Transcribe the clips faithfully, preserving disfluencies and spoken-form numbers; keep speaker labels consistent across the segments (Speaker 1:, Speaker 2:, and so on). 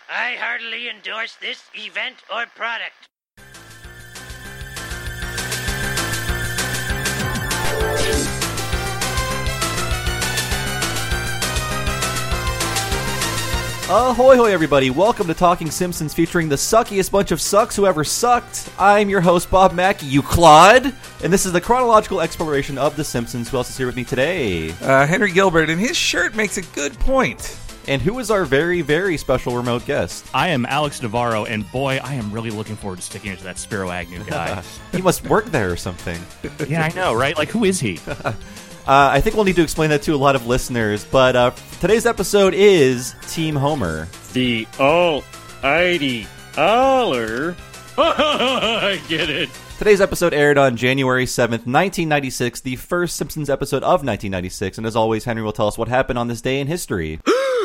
Speaker 1: I heartily endorse this event or product.
Speaker 2: Ahoy hoy everybody, welcome to Talking Simpsons featuring the suckiest bunch of sucks who ever sucked. I'm your host Bob Mackey, you clod, and this is the chronological exploration of The Simpsons. Who else is here with me today?
Speaker 3: Uh, Henry Gilbert, and his shirt makes a good point.
Speaker 2: And who is our very, very special remote guest?
Speaker 4: I am Alex Navarro, and boy, I am really looking forward to sticking into that Spiro Agnew guy.
Speaker 2: He must work there or something.
Speaker 4: Yeah, I know, right? Like, who is he?
Speaker 2: Uh, I think we'll need to explain that to a lot of listeners, but uh, today's episode is Team Homer.
Speaker 5: The almighty Aller. I get it.
Speaker 2: Today's episode aired on January seventh, nineteen ninety-six, the first Simpsons episode of nineteen ninety-six, and as always, Henry will tell us what happened on this day in history.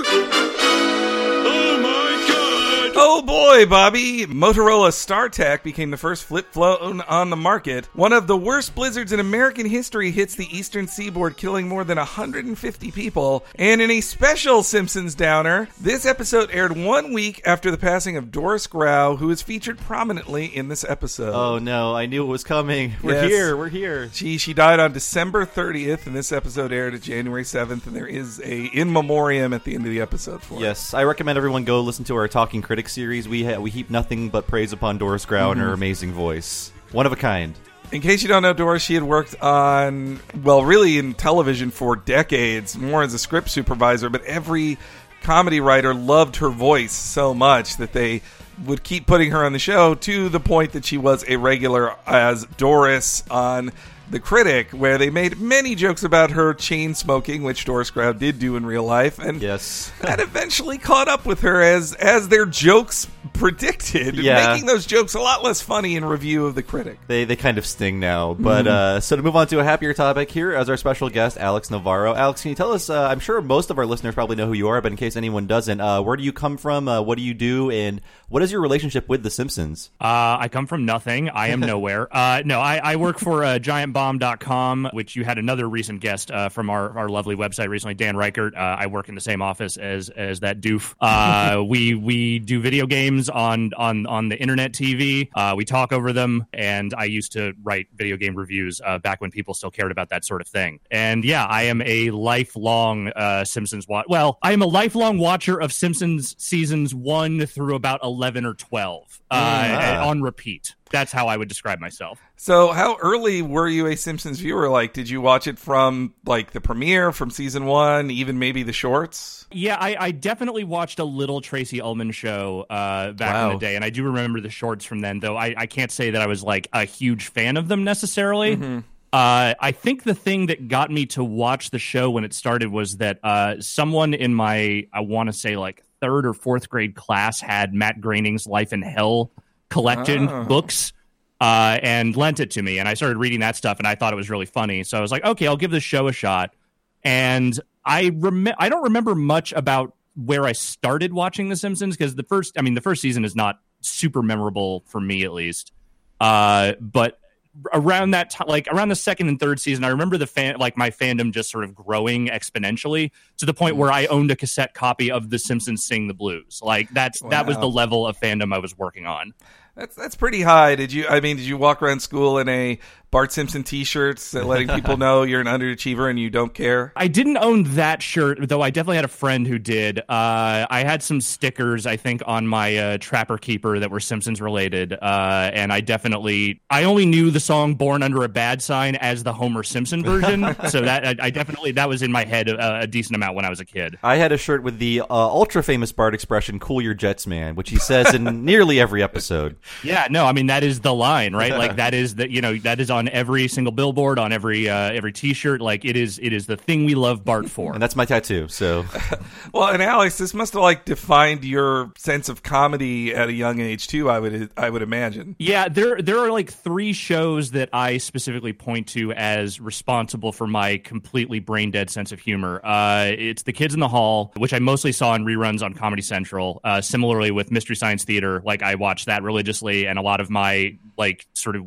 Speaker 3: Oh boy, Bobby! Motorola StarTAC became the first flip phone on the market. One of the worst blizzards in American history hits the eastern seaboard, killing more than one hundred fifty people. And in a special Simpsons downer, this episode aired one week after the passing of Doris Grau, who is featured prominently in this episode.
Speaker 2: Oh no, I knew it was coming. We're
Speaker 3: Yes.
Speaker 2: here, we're here.
Speaker 3: She she died on December thirtieth, and this episode aired at January seventh, and there is a in memoriam at the end of the episode for her.
Speaker 2: Yes, I recommend everyone go listen to our Talking Critics series. We ha- we heap nothing but praise upon Doris Grau and her amazing voice. One of a kind.
Speaker 3: In case you don't know, Doris, she had worked on, well, really in television for decades, more as a script supervisor, but every comedy writer loved her voice so much that they would keep putting her on the show, to the point that she was a regular as Doris on The Critic, where they made many jokes about her chain smoking, which Doris Grau did do in real life, and
Speaker 2: Yes.
Speaker 3: that eventually caught up with her as as their jokes predicted,
Speaker 2: Yeah.
Speaker 3: making those jokes a lot less funny in review of The Critic.
Speaker 2: They they kind of sting now. But uh, so to move on to a happier topic, here as our special guest, Alex Navarro. Alex, can you tell us, uh, I'm sure most of our listeners probably know who you are, but in case anyone doesn't, uh, where do you come from, uh, what do you do, and what is your relationship with The Simpsons?
Speaker 4: Uh, I come from nothing. I am nowhere. Uh, no, I, I work for uh, giant bomb dot com, which you had another recent guest uh, from our, our lovely website recently, Dan Reichert. Uh, I work in the same office as as that doof. Uh, we we do video games on on, on the internet T V. Uh, we talk over them, and I used to write video game reviews uh, back when people still cared about that sort of thing. And yeah, I am a lifelong uh, Simpsons watch. Well, I am a lifelong watcher of Simpsons seasons one through about eleven or twelve uh,
Speaker 2: Ah.
Speaker 4: on repeat. That's how I would describe myself.
Speaker 3: So how early were you a Simpsons viewer? Like, did you watch it from, like, the premiere, from season one, even maybe the shorts?
Speaker 4: Yeah, I, I definitely watched a little Tracy Ullman show uh, back
Speaker 2: Wow.
Speaker 4: in the day, and I do remember the shorts from then, though I, I can't say that I was, like, a huge fan of them necessarily.
Speaker 3: Mm-hmm.
Speaker 4: Uh, I think the thing that got me to watch the show when it started was that uh, someone in my, I want to say, like, third or fourth grade class had Matt Groening's Life in Hell collection
Speaker 3: Oh.
Speaker 4: books. Uh, and lent it to me, and I started reading that stuff, and I thought it was really funny. So I was like, okay, I'll give this show a shot. And I rem- I don't remember much about where I started watching The Simpsons, because the first, I mean, the first season is not super memorable for me, at least. Uh, but around that time, like around the second and third season, I remember the fan, like my fandom just sort of growing exponentially to the point where I owned a cassette copy of The Simpsons Sing the Blues. Like that's that was
Speaker 3: Wow.
Speaker 4: the level of fandom I was working on.
Speaker 3: That's that's pretty high. Did you? I mean, did you walk around school in a Bart Simpson T-shirts, letting people know you're an underachiever and you don't care?
Speaker 4: I didn't own that shirt, though I definitely had a friend who did. Uh, I had some stickers, I think, on my uh, Trapper Keeper that were Simpsons related. Uh, and I definitely, I only knew the song Born Under a Bad Sign as the Homer Simpson version. So that I, I definitely, that was in my head a, a decent amount when I was a kid.
Speaker 2: I had a shirt with the uh, ultra-famous Bart expression, "Cool your jets, man," which he says in nearly every episode.
Speaker 4: Yeah, no, I mean, that is the line, right? Like that is the, you know, that is on every single billboard, on every uh, every T-shirt. Like it is, it is the thing we love Bart for.
Speaker 2: And that's my tattoo, so...
Speaker 3: Well, and Alex, this must have like defined your sense of comedy at a young age too. I would I would imagine.
Speaker 4: Yeah, there there are like three shows that I specifically point to as responsible for my completely brain dead sense of humor. Uh, it's The Kids in the Hall, which I mostly saw in reruns on Comedy Central. Uh, similarly with Mystery Science Theater, like I watched that religiously, and a lot of my like sort of weird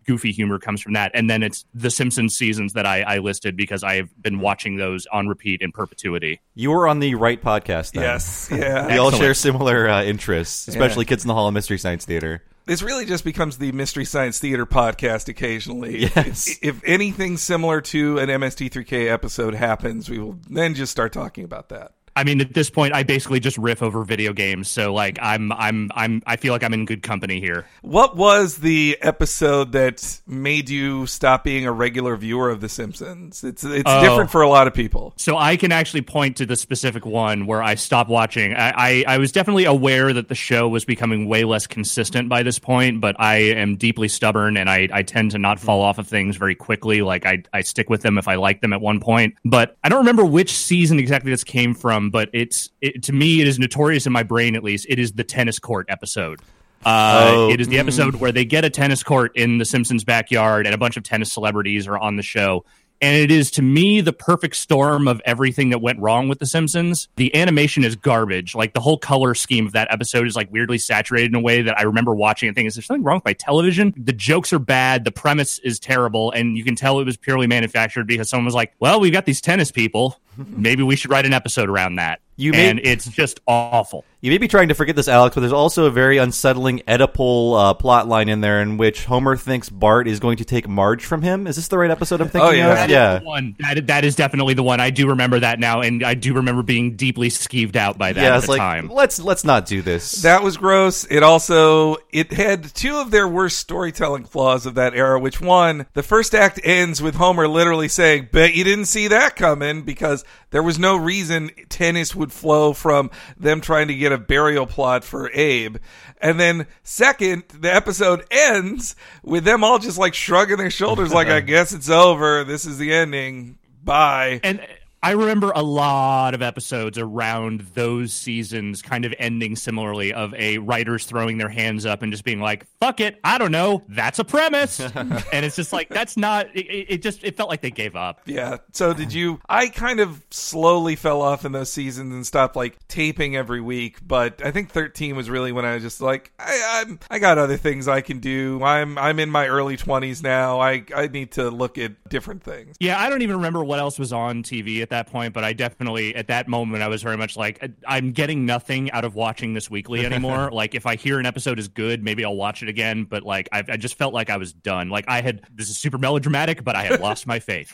Speaker 4: goofy humor comes from that. And then it's the Simpsons seasons that I, I listed because I've been watching those on repeat in perpetuity.
Speaker 2: You were on the right podcast then.
Speaker 3: Yes, yeah.
Speaker 2: We all
Speaker 4: Excellent.
Speaker 2: share similar uh, interests, especially
Speaker 3: Yeah.
Speaker 2: Kids in the Hall and Mystery Science Theater.
Speaker 3: This really just becomes the Mystery Science Theater podcast occasionally.
Speaker 2: Yes.
Speaker 3: If, if anything similar to an M S T three K episode happens, we will then just start talking about that.
Speaker 4: I mean, at this point, I basically just riff over video games. So, like, I'm, I'm, I'm, I feel like I'm in good company here.
Speaker 3: What was the episode that made you stop being a regular viewer of The Simpsons? It's it's
Speaker 4: Oh.
Speaker 3: different for a lot of people.
Speaker 4: So I can actually point to the specific one where I stopped watching. I, I, I was definitely aware that the show was becoming way less consistent by this point, but I am deeply stubborn and I, I tend to not fall off of things very quickly. Like, I, I stick with them if I like them at one point. But I don't remember which season exactly this came from, but it's it, to me, it is notorious in my brain, at least. It is the tennis court episode. Uh,
Speaker 2: Oh,
Speaker 4: it is the episode where they get a tennis court in the Simpsons' backyard and a bunch of tennis celebrities are on the show. And it is, to me, the perfect storm of everything that went wrong with The Simpsons. The animation is garbage. Like, the whole color scheme of that episode is, like, weirdly saturated in a way that I remember watching and thinking, is there something wrong with my television? The jokes are bad. The premise is terrible. And you can tell it was purely manufactured because someone was like, well, we've got these tennis people. Maybe we should write an episode around that.
Speaker 2: You may-
Speaker 4: and it's just awful.
Speaker 2: You may be trying to forget this, Alex, but there's also a very unsettling Oedipal uh, plot line in there in which Homer thinks Bart is going to take Marge from him. Is this the right episode I'm thinking
Speaker 3: Oh, yeah.
Speaker 2: of?
Speaker 4: That is
Speaker 2: Yeah.
Speaker 4: the one. That, that is definitely the one. I do remember that now, and I do remember being deeply skeeved out by that
Speaker 2: Yeah,
Speaker 4: at
Speaker 2: it's
Speaker 4: the
Speaker 2: like,
Speaker 4: time.
Speaker 2: let's let's not do this.
Speaker 3: That was gross. It also it had two of their worst storytelling flaws of that era, which one, the first act ends with Homer literally saying, bet you didn't see that coming, because there was no reason tennis would flow from them trying to get a burial plot for Abe. And then second, the episode ends with them all just like shrugging their shoulders like, I guess it's over. This is the ending. Bye.
Speaker 4: And I remember a lot of episodes around those seasons kind of ending similarly, of a writers throwing their hands up and just being like, fuck it, I don't know, that's a premise. And it's just like, that's not, it, it just, it felt like they gave up.
Speaker 3: Yeah. So did you? I kind of slowly fell off in those seasons and stopped like taping every week. But I think thirteen was really when I was just like, I, I'm, I got other things I can do. I'm, I'm in my early twenties now. I, I need to look at different things.
Speaker 4: Yeah, I don't even remember what else was on T V at that point, but I definitely, at that moment, I was very much like, I'm getting nothing out of watching this weekly anymore. Like, if I hear an episode is good, maybe I'll watch it again, but like, I, I just felt like I was done. Like, I had, this is super melodramatic, but I had lost my faith.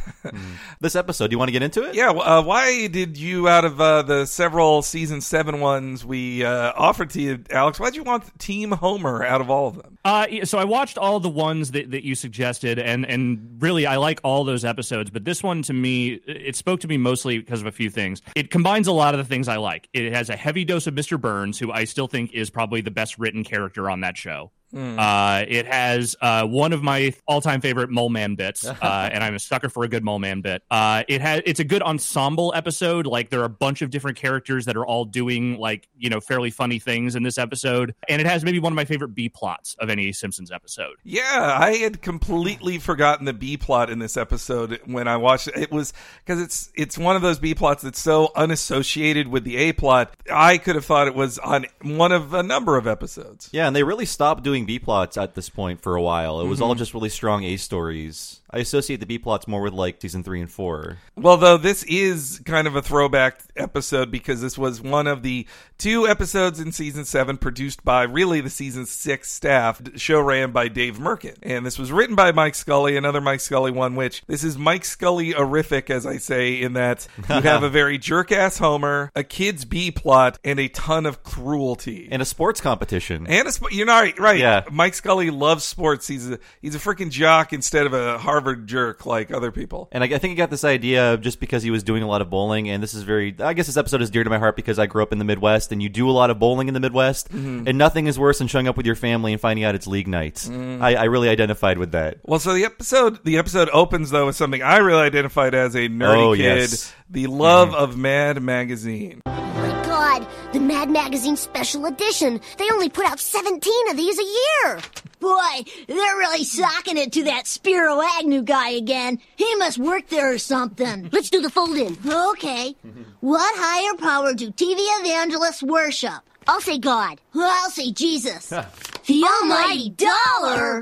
Speaker 2: This episode, do you want to get into it?
Speaker 3: Yeah. Uh, why did you, out of uh, the several season seven ones we uh, offered to you, Alex, why'd you want Team Homer out of all of them?
Speaker 4: Uh, yeah, so I watched all the ones that, that you suggested, and, and really, I like all those episodes, but this one, to me, it spoke to me mostly because of a few things. It combines a lot of the things I like. It has a heavy dose of Mister Burns, who I still think is probably the best written character on that show. Mm. Uh, it has uh, one of my all-time favorite Mole Man bits, uh, and I'm a sucker for a good Mole Man bit. Uh, it has it's a good ensemble episode. Like, there are a bunch of different characters that are all doing, like, you know, fairly funny things in this episode, and it has maybe one of my favorite B plots of any Simpsons episode.
Speaker 3: Yeah, I had completely forgotten the B plot in this episode when I watched it. It was because it's it's one of those B plots that's so unassociated with the A plot. I could have thought it was on one of a number of episodes.
Speaker 2: Yeah, and they really stopped doing B-plots at this point for a while. It was all just really strong A stories. I associate the B-plots more with, like, season three and four.
Speaker 3: Well, though, this is kind of a throwback episode because this was one of the two episodes in season seven produced by really the season six staff. The show ran by Dave Merkin. And this was written by Mike Scully, another Mike Scully one, which this is Mike Scully-orific, as I say, in that you have a very jerk-ass Homer, a kid's B-plot, and a ton of cruelty.
Speaker 2: And a sports competition.
Speaker 3: And a sp- you're not right. right.
Speaker 2: Yeah.
Speaker 3: Mike Scully loves sports. He's a, he's a freaking jock instead of a Harvard jerk like other people.
Speaker 2: And I, I think he got this idea just because he was doing a lot of bowling, and this is very, I guess this episode is dear to my heart because I grew up in the Midwest, and you do a lot of bowling in the Midwest, mm-hmm. and nothing is worse than showing up with your family and finding out it's league nights. Mm. I, I really identified with that.
Speaker 3: Well, so the episode the episode opens, though, with something I really identified as a nerdy
Speaker 2: oh,
Speaker 3: kid,
Speaker 2: yes.
Speaker 3: the love mm-hmm. of Mad Magazine.
Speaker 6: My God, the Mad Magazine Special Edition. They only put out seventeen of these a year.
Speaker 7: Boy, they're really socking it to that Spiro Agnew guy again. He must work there or something.
Speaker 6: Let's do the fold-in.
Speaker 7: Okay. What higher power do T V evangelists worship?
Speaker 6: I'll say God.
Speaker 7: I'll say Jesus. The almighty dollar.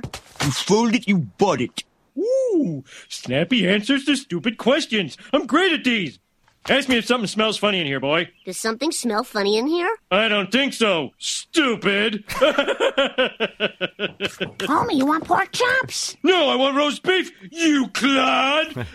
Speaker 5: You fooled it, you bought it. Ooh, snappy answers to stupid questions. I'm great at these. Ask me if something smells funny in here, boy.
Speaker 6: Does something smell funny in here?
Speaker 5: I don't think so. Stupid.
Speaker 7: Homie, you want pork chops?
Speaker 5: No, I want roast beef, you clod.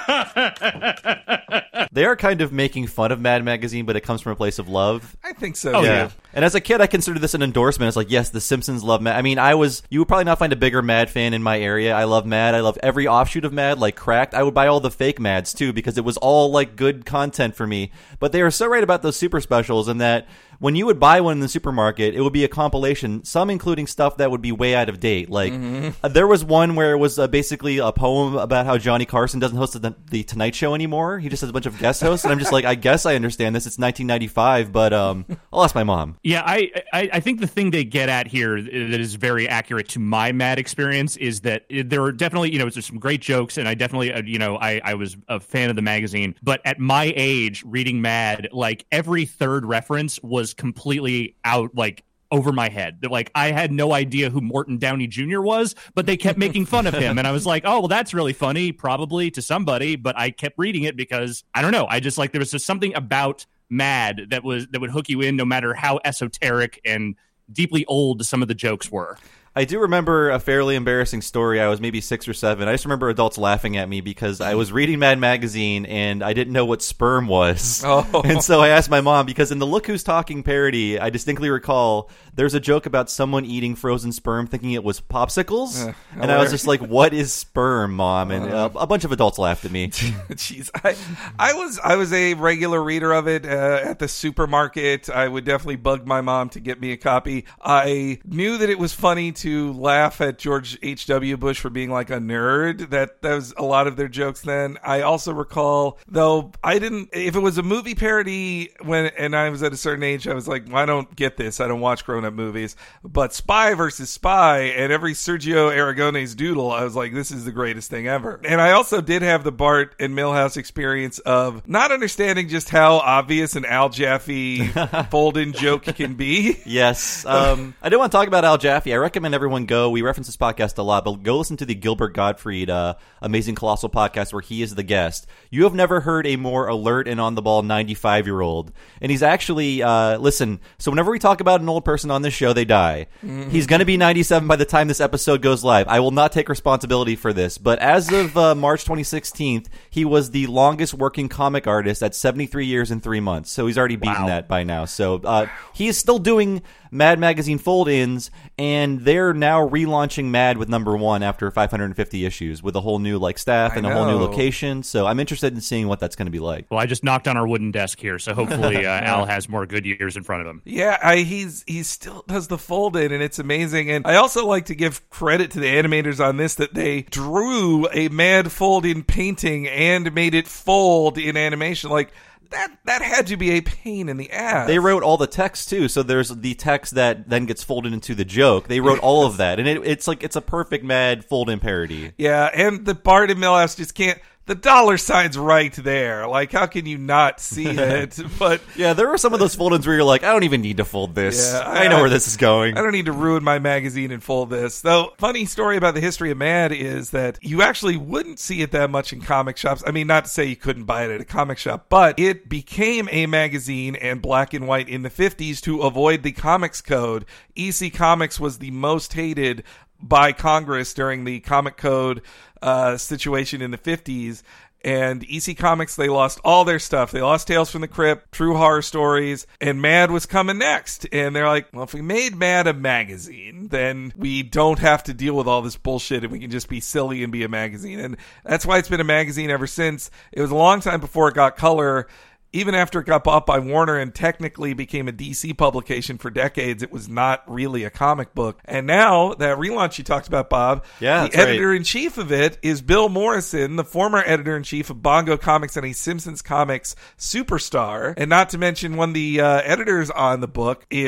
Speaker 2: They are kind of making fun of Mad Magazine, but it comes from a place of love.
Speaker 3: I think so.
Speaker 4: Oh,
Speaker 3: yeah.
Speaker 4: yeah.
Speaker 2: And as a kid, I considered this an endorsement. It's like, yes, The Simpsons love Mad. I mean, I was, you would probably not find a bigger Mad fan in my area. I love Mad. I love every offshoot of Mad, like Cracked. I would buy all the fake Mads, too, because it was all, like, good content for me. But they were so right about those super specials, and that when you would buy one in the supermarket, it would be a compilation, some including stuff that would be way out of date. Like, mm-hmm. uh, there was one where it was uh, basically a poem about how Johnny Carson doesn't host the, the Tonight Show anymore. He just has a bunch of guest hosts, and I'm just like, I guess I understand this. It's nineteen ninety-five, but um, I'll ask my mom.
Speaker 4: Yeah, I, I I think the thing they get at here that is very accurate to my Mad experience is that there are definitely, you know, there's some great jokes, and I definitely, uh, you know, I, I was a fan of the magazine. But at my age, reading Mad, like, every third reference was completely out, like, over my head. They're like, I had no idea who Morton Downey Junior was, but they kept making fun of him. And I was like, oh, well, that's really funny, probably to somebody, but I kept reading it because, I don't know, I just like, there was just something about Mad that was that would hook you in no matter how esoteric and deeply old some of the jokes were.
Speaker 2: I do remember a fairly embarrassing story. I was maybe six or seven. I just remember adults laughing at me because I was reading Mad Magazine and I didn't know what sperm was. Oh. And so I asked my mom, because in the Look Who's Talking parody, I distinctly recall there's a joke about someone eating frozen sperm thinking it was popsicles. Uh, and I was just like, what is sperm, Mom? And uh, a bunch of adults laughed at me.
Speaker 3: Jeez, I, I was I was a regular reader of it uh, at the supermarket. I would definitely bug my mom to get me a copy. I knew that it was funny to laugh at George H W. Bush for being like a nerd. That that was a lot of their jokes then. I also recall, though, I didn't, if it was a movie parody when and I was at a certain age, I was like, well, I don't get this. I don't watch grown-up movies. But Spy versus Spy and every Sergio Aragones doodle, I was like, this is the greatest thing ever. And I also did have the Bart and Milhouse experience of not understanding just how obvious an Al Jaffe fold-in joke can be.
Speaker 2: Yes. Um, I do want to talk about Al Jaffe. I recommend everyone go. We reference this podcast a lot, but go listen to the Gilbert Gottfried uh, Amazing Colossal podcast where he is the guest. You have never heard a more alert and on-the-ball ninety-five-year-old. And he's actually, uh, listen, so whenever we talk about an old person on this show, they die. Mm-hmm. He's going to be ninety-seven by the time this episode goes live. I will not take responsibility for this, but as of uh, March twenty sixteen, he was the longest working comic artist at seventy-three years and three months. So he's already beaten wow. that by now. So uh, he is still doing Mad Magazine fold-ins, and they're now relaunching Mad with number one after five hundred fifty issues with a whole new like staff and a whole new location. So I'm interested in seeing what that's going to be like.
Speaker 4: Well, I just knocked on our wooden desk here, so hopefully uh, Al has more good years in front of him.
Speaker 3: Yeah, I, he's he still does the fold-in, and it's amazing. And I also like to give credit to the animators on this that they drew a Mad fold-in painting and made it fold in animation. Like, That that had to be a pain in the ass.
Speaker 2: They wrote all the text too, so there's the text that then gets folded into the joke. They wrote all of that, and it, it's like it's a perfect Mad fold-in parody.
Speaker 3: Yeah, and the Bart and Milhouse just can't. The dollar sign's right there. Like, how can you not see it? But
Speaker 2: yeah, there were some of those fold-ins where you're like, I don't even need to fold this. Yeah, I, I know where this is going.
Speaker 3: I don't need to ruin my magazine and fold this. Though, funny story about the history of Mad is that you actually wouldn't see it that much in comic shops. I mean, not to say you couldn't buy it at a comic shop, but it became a magazine and black and white in the fifties to avoid the Comics Code. E C Comics was the most hated by Congress during the Comic Code uh, situation in the fifties. And E C Comics, they lost all their stuff. They lost Tales from the Crypt, True Horror Stories, and Mad was coming next. And they're like, well, if we made Mad a magazine, then we don't have to deal with all this bullshit and we can just be silly and be a magazine. And that's why it's been a magazine ever since. It was a long time before it got color. Even after it got bought by Warner and technically became a D C publication for decades, it was not really a comic book. And now, that relaunch you talked about, Bob,
Speaker 2: yeah,
Speaker 3: the editor-in-chief right. of it is Bill Morrison, the former editor-in-chief of Bongo Comics and a Simpsons Comics superstar. And not to mention, one of the uh, editors on the book is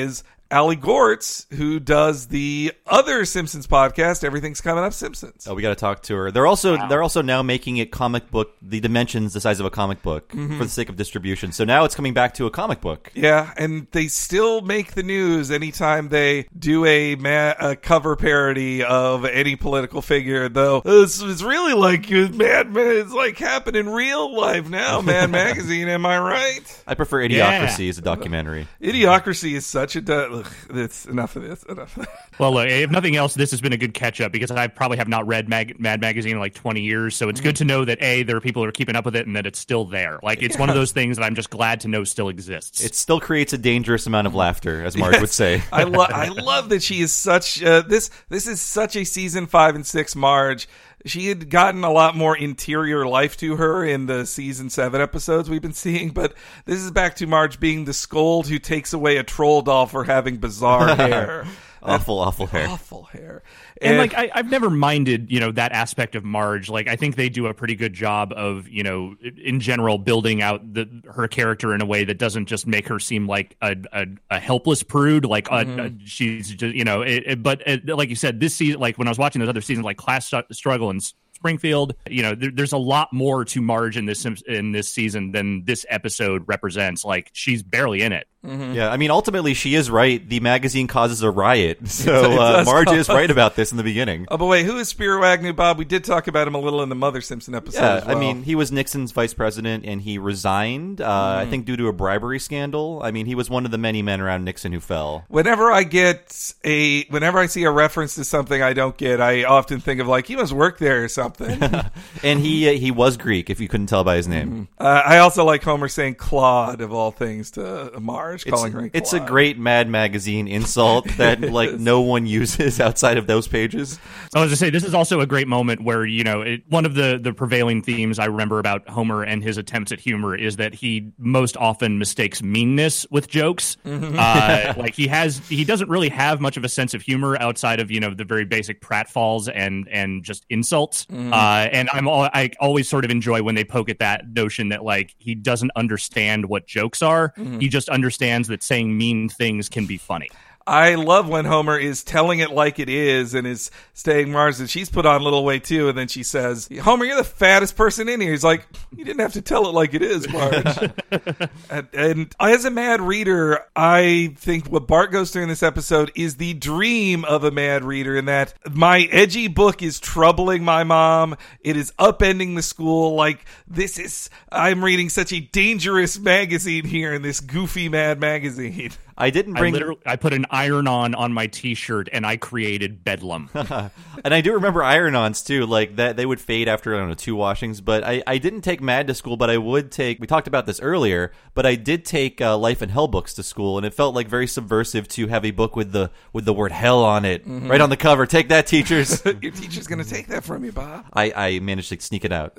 Speaker 3: Allie Gortz, who does the other Simpsons podcast, Everything's Coming Up Simpsons.
Speaker 2: Oh, we got to talk to her. They're also wow. they're also now making it comic book, the dimensions the size of a comic book mm-hmm. for the sake of distribution. So now it's coming back to a comic book.
Speaker 3: Yeah, and they still make the news anytime they do a, ma- a cover parody of any political figure. Though it's, it's really like Mad Men. It's like happening in real life now. Mad Magazine, am I right?
Speaker 2: I prefer Idiocracy yeah. as a documentary.
Speaker 3: Idiocracy is such a. Du- It's enough of this. Enough of that.
Speaker 4: Well, look, if nothing else, this has been a good catch up because I probably have not read Mag- Mad Magazine in like twenty years. So it's mm-hmm. good to know that A, there are people who are keeping up with it and that it's still there. Like it's yeah. one of those things that I'm just glad to know still exists.
Speaker 2: It still creates a dangerous amount of laughter, as Marge
Speaker 3: yes.
Speaker 2: would say.
Speaker 3: I love. I love that she is such. Uh, this. This is such a season five and six Marge. She had gotten a lot more interior life to her in the season seven episodes we've been seeing, but this is back to Marge being the scold who takes away a troll doll for having bizarre hair.
Speaker 2: awful, awful hair.
Speaker 3: Awful hair.
Speaker 4: And, and like, I, I've never minded, you know, that aspect of Marge. Like, I think they do a pretty good job of, you know, in general, building out the, her character in a way that doesn't just make her seem like a, a, a helpless prude. Like, mm-hmm. a, a, she's just, you know, it, it, but it, like you said, this season, like when I was watching those other seasons, like Class Struggle and Springfield, you know, there, there's a lot more to Marge in this in this season than this episode represents. Like, she's barely in it.
Speaker 2: Mm-hmm. Yeah, I mean, ultimately, she is right. The magazine causes a riot. So uh, Marge is right about this in the beginning.
Speaker 3: Oh, but wait, who is Spiro Agnew, Bob? We did talk about him a little in the Mother Simpson episode
Speaker 2: yeah,
Speaker 3: as well.
Speaker 2: I mean, he was Nixon's vice president, and he resigned, uh, mm. I think, due to a bribery scandal. I mean, he was one of the many men around Nixon who fell.
Speaker 3: Whenever I get a, whenever I see a reference to something I don't get, I often think of, like, he must work there or something.
Speaker 2: And he uh, he was Greek, if you couldn't tell by his name.
Speaker 3: Mm-hmm. Uh, I also like Homer saying Claude, of all things, to Marge, calling
Speaker 2: it's,
Speaker 3: her Claude.
Speaker 2: It's a great Mad Magazine insult that like no one uses outside of those pages.
Speaker 4: I was to say, this is also a great moment where, you know, it, one of the, the prevailing themes I remember about Homer and his attempts at humor is that he most often mistakes meanness with jokes. Mm-hmm. Uh, like he has, he doesn't really have much of a sense of humor outside of, you know, the very basic pratfalls and and just insults. Mm-hmm. Uh, and I'm all, I always sort of enjoy when they poke at that notion that like he doesn't understand what jokes are. Mm-hmm. He just understands that saying mean things can be funny.
Speaker 3: I love when Homer is telling it like it is and is saying Marge that she's put on a little weight too, and then she says, Homer, you're the fattest person in here. He's like, you didn't have to tell it like it is, Marge. and, and as a mad reader, I think what Bart goes through in this episode is the dream of a mad reader, in that my edgy book is troubling my mom. It is upending the school. Like, this is, I'm reading such a dangerous magazine here in this goofy Mad Magazine.
Speaker 2: I didn't bring.
Speaker 4: I, literally, I put an iron-on on my T-shirt, and I created Bedlam.
Speaker 2: And I do remember iron-ons too. Like that, they would fade after I don't know two washings. But I, I didn't take Mad to school, but I would take. We talked about this earlier, but I did take uh, Life and Hell books to school, and it felt like very subversive to have a book with the with the word hell on it, mm-hmm. right on the cover. Take that, teachers.
Speaker 3: Your teacher's gonna take that from you, Bob.
Speaker 2: I, I managed to sneak it out.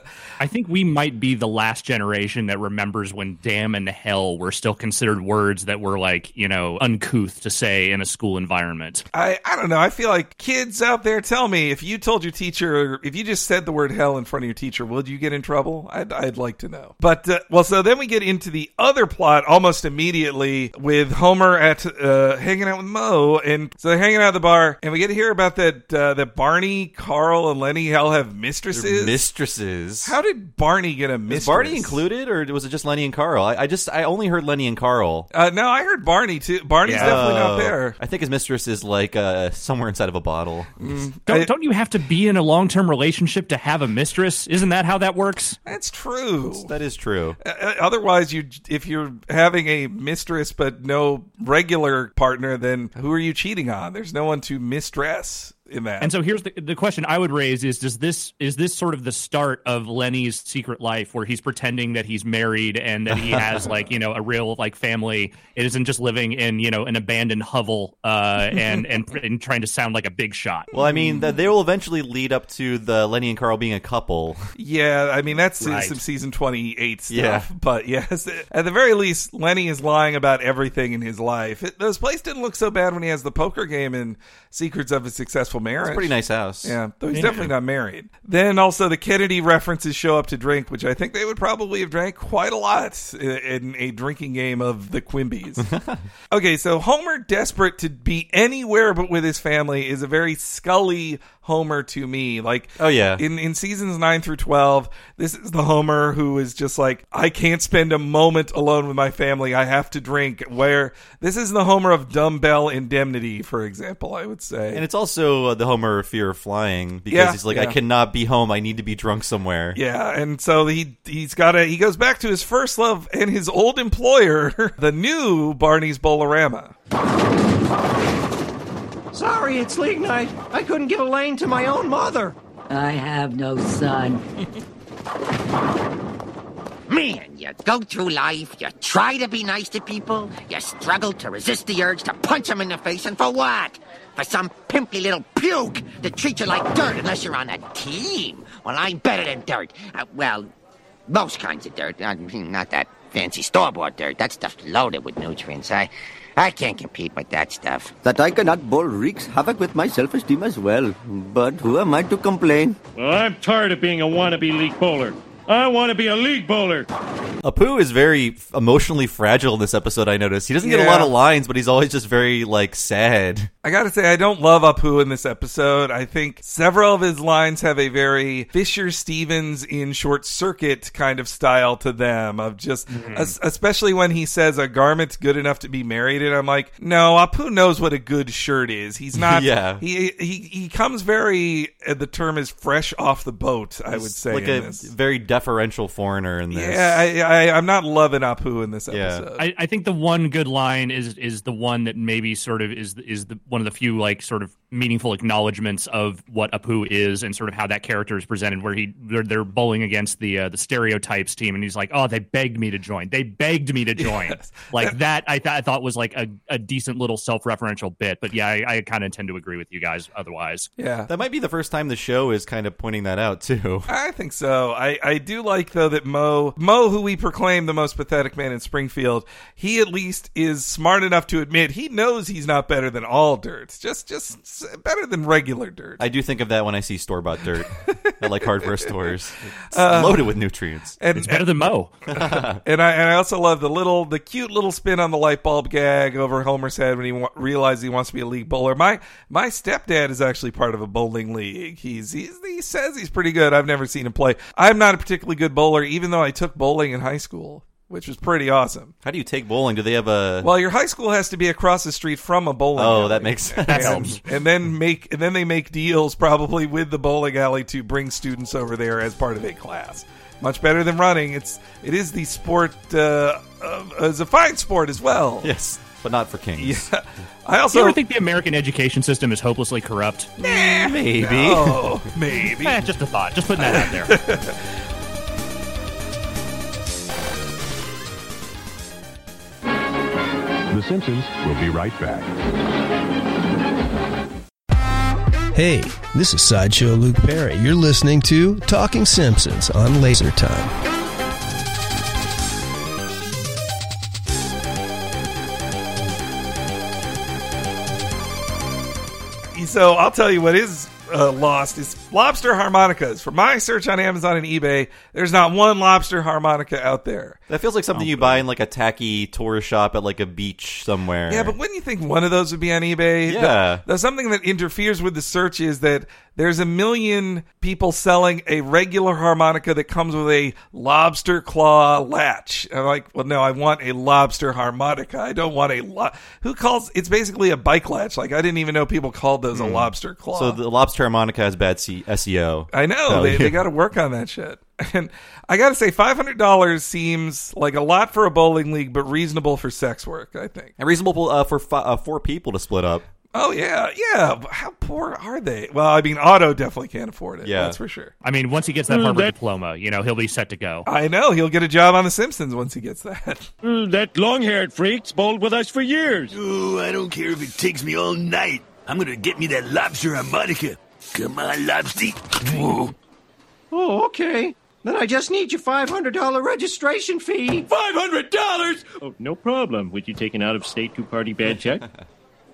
Speaker 4: I think we might be the last generation that remembers when damn and hell were still considered words that were like, you know, uncouth to say in a school environment.
Speaker 3: I, I don't know. I feel like kids out there, tell me, if you told your teacher, if you just said the word hell in front of your teacher, would you get in trouble? I'd, I'd like to know. But, uh, well, so then we get into the other plot almost immediately with Homer at uh, hanging out with Moe. And so they're hanging out at the bar, and we get to hear about that, uh, that Barney, Carl, and Lenny all have mistresses.
Speaker 2: They're mistresses.
Speaker 3: How did Barney get a mistress?
Speaker 2: Was Barney included, or was it just Lenny and Carl? I, I just, I only heard Lenny and Carl.
Speaker 3: Uh, no, I heard Barney. Too. Barney's yeah. definitely not there.
Speaker 2: I think his mistress is like uh, somewhere inside of a bottle.
Speaker 3: Mm.
Speaker 4: Don't,
Speaker 3: I,
Speaker 4: don't you have to be in a long-term relationship to have a mistress? Isn't that how that works?
Speaker 3: That's true.
Speaker 2: That is true.
Speaker 3: Uh, otherwise, you if you're having a mistress but no regular partner, then who are you cheating on? There's no one to mistress in that.
Speaker 4: And so here's the the question I would raise is does this is this sort of the start of Lenny's secret life where he's pretending that he's married and that he has like, you know, a real like family. It isn't just living in, you know, an abandoned hovel uh and, and and trying to sound like a big shot.
Speaker 2: Well, I mean, the, they will eventually lead up to the Lenny and Carl being a couple.
Speaker 3: Yeah, I mean, that's right. some season twenty-eight stuff. Yeah. But yes, at the very least, Lenny is lying about everything in his life. It, those plays didn't look so bad when he has the poker game in Secrets of a Successful beautiful marriage.
Speaker 2: It's a pretty nice house.
Speaker 3: Yeah, though he's
Speaker 4: Yeah.
Speaker 3: definitely not married. Then also the Kennedy references show up to drink, which I think they would probably have drank quite a lot in, in a drinking game of the Quimbies. Okay, so Homer, desperate to be anywhere but with his family, is a very Scully Homer to me. Like,
Speaker 2: Oh, yeah.
Speaker 3: in, in seasons nine through twelve, this is the Homer who is just like, I can't spend a moment alone with my family. I have to drink. Where this is the Homer of Dumbbell Indemnity, for example, I would say.
Speaker 2: And it's also uh, the Homer fear of flying because
Speaker 3: Yeah,
Speaker 2: he's like,
Speaker 3: yeah.
Speaker 2: I cannot be home. I need to be drunk somewhere.
Speaker 3: Yeah, and so he he's got a he goes back to his first love and his old employer, the new Barney's Bolorama.
Speaker 8: Sorry, it's league night. I couldn't get a lane to my own mother.
Speaker 9: I have no son.
Speaker 1: Man, you go through life, you try to be nice to people, you struggle to resist the urge to punch them in the face, and for what? For some pimply little puke that treats you like dirt unless you're on a team. Well, I'm better than dirt. Uh, well, most kinds of dirt. I mean, not that fancy store-bought dirt. That stuff's loaded with nutrients. I, I can't compete with that stuff.
Speaker 10: That I cannot bowl wreaks havoc with my self-esteem as well. But who am I to complain?
Speaker 5: Well, I'm tired of being a wannabe league bowler. I want to be a league bowler.
Speaker 2: Apu is very f- emotionally fragile in this episode, I noticed. He doesn't get a
Speaker 3: Yeah.
Speaker 2: lot of lines, but he's always just very, like, sad.
Speaker 3: I gotta say, I don't love Apu in this episode. I think several of his lines have a very Fisher-Stevens in Short Circuit kind of style to them, of just, es- especially when he says a garment's good enough to be married in. I'm like, no, Apu knows what a good shirt is. He's not,
Speaker 2: Yeah.
Speaker 3: he, he, he comes very, uh, the term is fresh off the boat, I would
Speaker 2: He's
Speaker 3: say.
Speaker 2: like
Speaker 3: in
Speaker 2: a
Speaker 3: this.
Speaker 2: very deferential foreigner in this.
Speaker 3: Yeah, I, I, I'm not loving Apu in this
Speaker 2: Yeah.
Speaker 3: episode.
Speaker 4: I, I think the one good line is is the one that maybe sort of is is the one of the few like sort of meaningful acknowledgments of what Apu is and sort of how that character is presented, where he they're, they're bowling against the uh, the stereotypes team, and he's like, "Oh, they begged me to join. They begged me to join."
Speaker 3: Yes.
Speaker 4: Like that, I, th- I thought was like a, a decent little self-referential bit. But yeah, I, I kind of tend to agree with you guys. Otherwise,
Speaker 3: yeah.
Speaker 2: That might be the first time the show is kind of pointing that out, too.
Speaker 3: I think so. I, I do like, though, that Mo, Mo, who we proclaim the most pathetic man in Springfield, he at least is smart enough to admit he knows he's not better than all dirt. Just just s- better than regular dirt.
Speaker 2: I do think of that when I see store-bought dirt at, like, hardware stores. It's loaded with nutrients.
Speaker 3: and,
Speaker 4: it's better than Mo.
Speaker 3: and I and I also love the little, the cute little spin on the light bulb gag over Homer's head when he wa- realizes he wants to be a league bowler. My my stepdad is actually part of a bowling league. He's, he's he says he's pretty good. I've never seen him play. I'm not a particularly good bowler, even though I took bowling in high school, which was pretty awesome.
Speaker 2: How do you take bowling? Do they have a...
Speaker 3: Well, your high school has to be across the street from a bowling
Speaker 2: Oh,
Speaker 3: alley.
Speaker 2: that makes sense.
Speaker 4: That
Speaker 3: and,
Speaker 4: helps.
Speaker 3: and then make and then they make deals probably with the bowling alley to bring students over there as part of a class. Much better than running. It's it is the sport uh, uh, as a fine sport as well.
Speaker 2: Yes, but not for kings.
Speaker 3: Yeah. I
Speaker 4: Do
Speaker 3: also
Speaker 4: you ever think the American education system is hopelessly corrupt?
Speaker 2: Maybe.
Speaker 3: Oh, maybe.
Speaker 4: Eh, just a thought. Just putting that out there.
Speaker 11: The Simpsons will be right back.
Speaker 12: Hey, this is Sideshow Luke Perry. You're listening to Talking Simpsons on Laser Time.
Speaker 3: So I'll tell you what is uh, lost is lobster harmonicas. For my search on Amazon and eBay, there's not one lobster harmonica out there.
Speaker 2: That feels like something you buy in like a tacky tourist shop at like a beach somewhere.
Speaker 3: Yeah, but wouldn't you think one of those would be on eBay?
Speaker 2: Yeah.
Speaker 3: The, the, something that interferes with the search is that there's a million people selling a regular harmonica that comes with a lobster claw latch. And I'm like, well, no, I want a lobster harmonica. I don't want a lo- Who calls... It's basically a bike latch. Like, I didn't even know people called those a lobster claw.
Speaker 2: So the lobster harmonica has bad C- S E O.
Speaker 3: I know.
Speaker 2: Oh,
Speaker 3: they
Speaker 2: yeah.
Speaker 3: they got to work on that shit. And I got to say, five hundred dollars seems like a lot for a bowling league, but reasonable for sex work, I think.
Speaker 2: And reasonable uh, for fi- uh, four people to split up.
Speaker 3: Oh, yeah, yeah. How poor are they? Well, I mean, Otto definitely can't afford it.
Speaker 2: Yeah.
Speaker 3: That's for sure.
Speaker 4: I mean, once he gets that Harvard diploma, you know, he'll be set to go.
Speaker 3: I know. He'll get a job on The Simpsons once he gets that.
Speaker 5: Uh, that long-haired freak's bowled with us for years.
Speaker 13: Oh, I don't care if it takes me all night. I'm gonna get me that lobster harmonica. Come on, Lobsty. Whoa.
Speaker 8: Oh, okay. Then I just need your five hundred dollars registration fee.
Speaker 5: five hundred dollars? Oh, no problem. Would you take an out-of-state two-party bad check?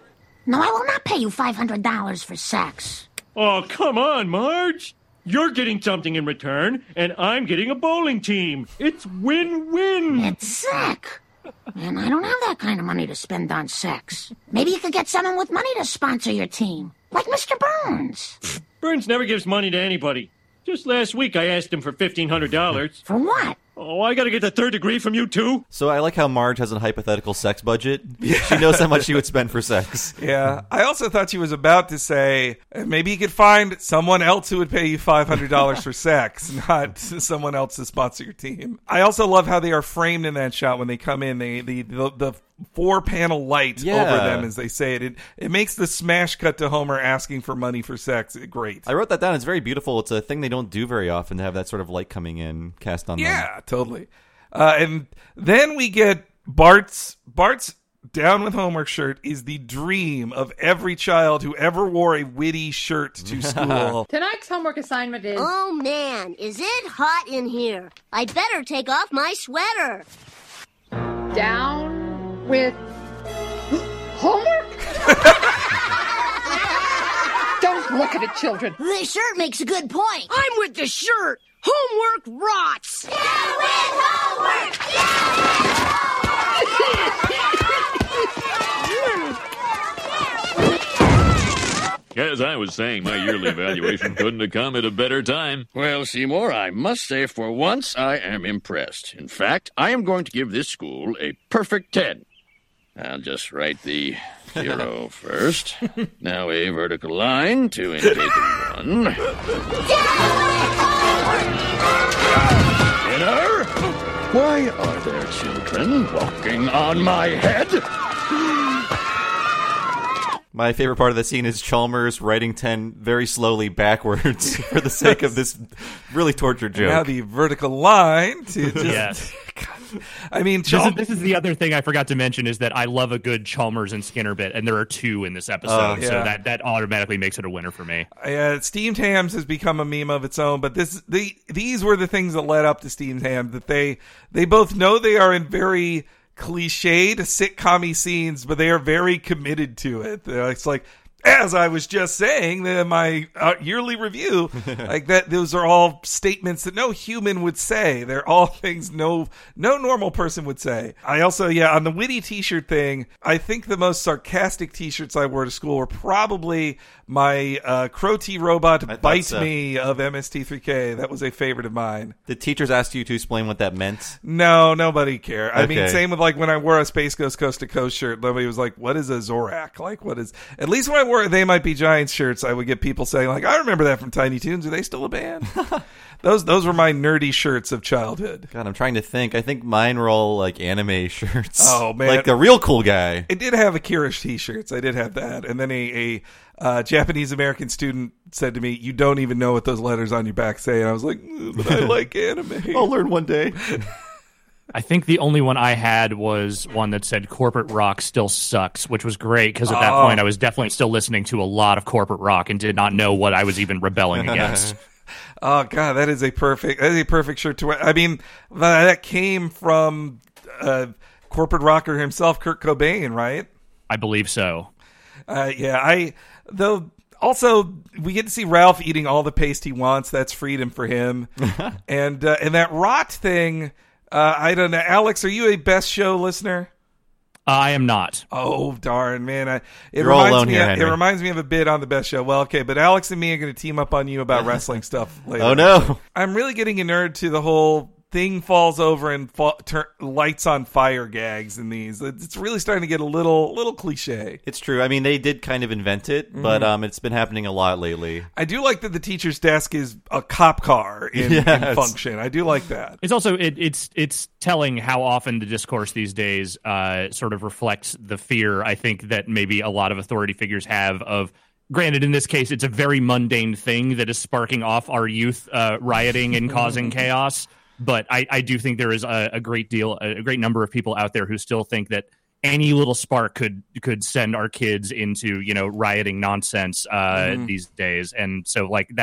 Speaker 6: No, I will not pay you five hundred dollars for sex.
Speaker 5: Oh, come on, Marge. You're getting something in return, and I'm getting a bowling team. It's win-win.
Speaker 6: It's sick. Man, I don't have that kind of money to spend on sex. Maybe you could get someone with money to sponsor your team, like Mister Burns.
Speaker 5: Burns never gives money to anybody. Just last week, I asked him for fifteen hundred dollars.
Speaker 6: For what?
Speaker 5: Oh, I gotta get the third degree from you, too?
Speaker 2: So I like how Marge has a hypothetical sex budget. She knows how much she would spend for sex.
Speaker 3: Yeah. I also thought she was about to say, uh, maybe you could find someone else who would pay you five hundred dollars for sex, not someone else to sponsor your team. I also love how they are framed in that shot when they come in. They, the, the, the four-panel light
Speaker 2: Yeah.
Speaker 3: over them as they say it. it. It makes the smash cut to Homer asking for money for sex great.
Speaker 2: I wrote that down. It's very beautiful. It's a thing they don't do very often to have that sort of light coming in cast on them.
Speaker 3: Yeah, totally. Uh, and then we get Bart's Bart's Down with Homework shirt is the dream of every child who ever wore a witty shirt to school.
Speaker 14: Tonight's homework assignment is...
Speaker 6: Oh, man, is it hot in here? I'd better take off my sweater.
Speaker 14: Down with homework? Don't look at it, children.
Speaker 7: This shirt makes a good point.
Speaker 15: I'm with the shirt. Homework rots.
Speaker 6: Down with homework!
Speaker 16: As I was saying, my yearly evaluation couldn't have come at a better time.
Speaker 17: Well, Seymour, I must say for once I am impressed. In fact, I am going to give this school a perfect ten. I'll just write the zero first. Now a vertical line to indicate the one. Dinner? Why are there children walking on my head?
Speaker 2: My favorite part of the scene is Chalmers writing ten very slowly backwards for the sake of this really tortured joke.
Speaker 3: Now the vertical line to just...
Speaker 4: Yes.
Speaker 3: I mean,
Speaker 4: Chal- this, is, this is the other thing I forgot to mention is that I love a good Chalmers and Skinner bit, and there are two in this episode,
Speaker 3: Oh, yeah.
Speaker 4: so that, that automatically makes it a winner for me.
Speaker 3: Uh, Steamed Hams has become a meme of its own, but this the these were the things that led up to Steamed Hams, that they they both know they are in very cliched sitcom-y scenes, but they are very committed to it. Uh, it's like, as I was just saying, the, my uh, yearly review, like that, those are all statements that no human would say. They're all things no no normal person would say. I also, yeah, on the witty T-shirt thing, I think the most sarcastic T-shirts I wore to school were probably my uh, Crow T Robot Bite
Speaker 2: so.
Speaker 3: Me of M S T three K. That was a favorite of mine.
Speaker 2: Did teachers ask you to explain what that meant?
Speaker 3: No, nobody cared. I mean,
Speaker 2: Okay.
Speaker 3: same with like when I wore a Space Ghost Coast to Coast shirt, nobody was like, what is a Zorak? Like, what is, at least when I wore They Might Be Giants shirts, I would get people saying like, I remember that from Tiny Toons. Are they still a band? those, those were my nerdy shirts of childhood.
Speaker 2: God, I'm trying to think. I think mine were all like anime shirts.
Speaker 3: Oh, man.
Speaker 2: Like a real cool guy.
Speaker 3: I did have Akira t-shirts. I did have that. And then a, a uh, Japanese-American student said to me, you don't even know what those letters on your back say. And I was like, but I like anime.
Speaker 2: I'll learn one day.
Speaker 4: I think the only one I had was one that said corporate rock still sucks, which was great because at that
Speaker 3: Oh.
Speaker 4: point I was definitely still listening to a lot of corporate rock and did not know what I was even rebelling against.
Speaker 3: Oh God, that is a perfect, that is a perfect shirt to wear. I mean, that came from uh, corporate rocker himself, Kurt Cobain, right?
Speaker 4: I believe so.
Speaker 3: Uh, yeah, I though. Also, we get to see Ralph eating all the paste he wants. That's freedom for him. and uh, and that rot thing. Uh, I don't know, Alex. Are you a Best Show listener?
Speaker 4: I am not.
Speaker 3: Oh darn, man! I, it
Speaker 2: You're all
Speaker 3: reminds
Speaker 2: alone
Speaker 3: me.
Speaker 2: here,
Speaker 3: Of, it
Speaker 2: Henry.
Speaker 3: reminds me of a bit on the Best Show. Well, okay, but Alex and me are going to team up on you about wrestling stuff later.
Speaker 2: Oh, no.
Speaker 3: I'm really getting a nerd to the whole thing falls over and fa- tur- lights on fire gags in these. It's really starting to get a little little cliche.
Speaker 2: It's true. I mean, they did kind of invent it, but
Speaker 3: Mhm.
Speaker 2: um, it's been happening a lot lately.
Speaker 3: I do like that the teacher's desk is a cop car in,
Speaker 2: Yes.
Speaker 3: in function. I do like that.
Speaker 4: It's also it, it's it's telling how often the discourse these days uh, sort of reflects the fear I think that maybe a lot of authority figures have of. Granted, in this case, it's a very mundane thing that is sparking off our youth uh, rioting and causing chaos. But I, I do think there is a, a great deal, a great number of people out there who still think that any little spark could could send our kids into, you know, rioting nonsense uh,
Speaker 3: Mhm.
Speaker 4: these days. And so, like that,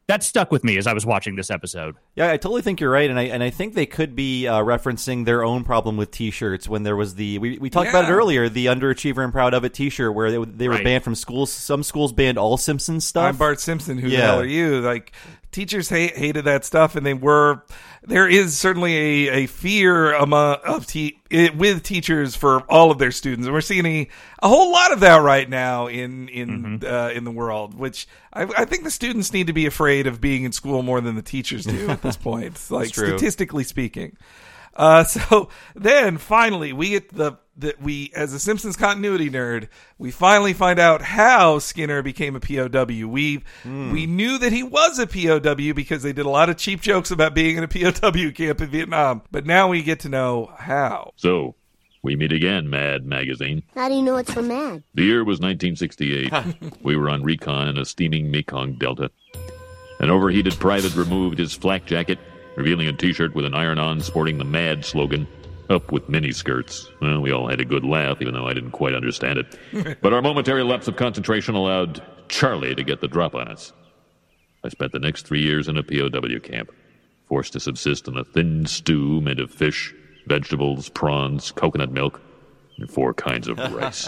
Speaker 4: that stuck with me as I was watching this episode.
Speaker 2: Yeah, I totally think you're right, and I and I think they could be uh, referencing their own problem with T-shirts when there was the we, we talked
Speaker 3: Yeah.
Speaker 2: about it earlier, the Underachiever and Proud of It T-shirt where they, they were
Speaker 4: Right.
Speaker 2: banned from schools. Some schools banned all Simpsons stuff.
Speaker 3: I'm Bart Simpson. Who the
Speaker 2: Yeah.
Speaker 3: hell are you? Like, teachers hate, hated that stuff, and they were. There is certainly a, a fear among of te- it, with teachers for all of their students, and we're seeing a, a whole lot of that right now in in
Speaker 4: Mm-hmm.
Speaker 3: uh, in the world. Which I, I think the students need to be afraid of being in school more than the teachers do at this point. Like
Speaker 2: true.
Speaker 3: statistically speaking. Uh, so then finally we get the that we as a Simpsons continuity nerd we finally find out how Skinner became a P O W. We we knew that he was a P O W because they did a lot of cheap jokes about being in a P O W camp in Vietnam, but now we get to know how.
Speaker 16: So, we meet again, Mad Magazine.
Speaker 7: How do you know it's from Mad?
Speaker 16: The year was nineteen sixty-eight. We were on recon in a steaming Mekong Delta. An overheated private removed his flak jacket, revealing a T-shirt with an iron-on sporting the MAD slogan, "Up with miniskirts." Well, we all had a good laugh, even though I didn't quite understand it. But our momentary lapse of concentration allowed Charlie to get the drop on us. I spent the next three years in a P O W camp, forced to subsist on a thin stew made of fish, vegetables, prawns, coconut milk, and four kinds of rice.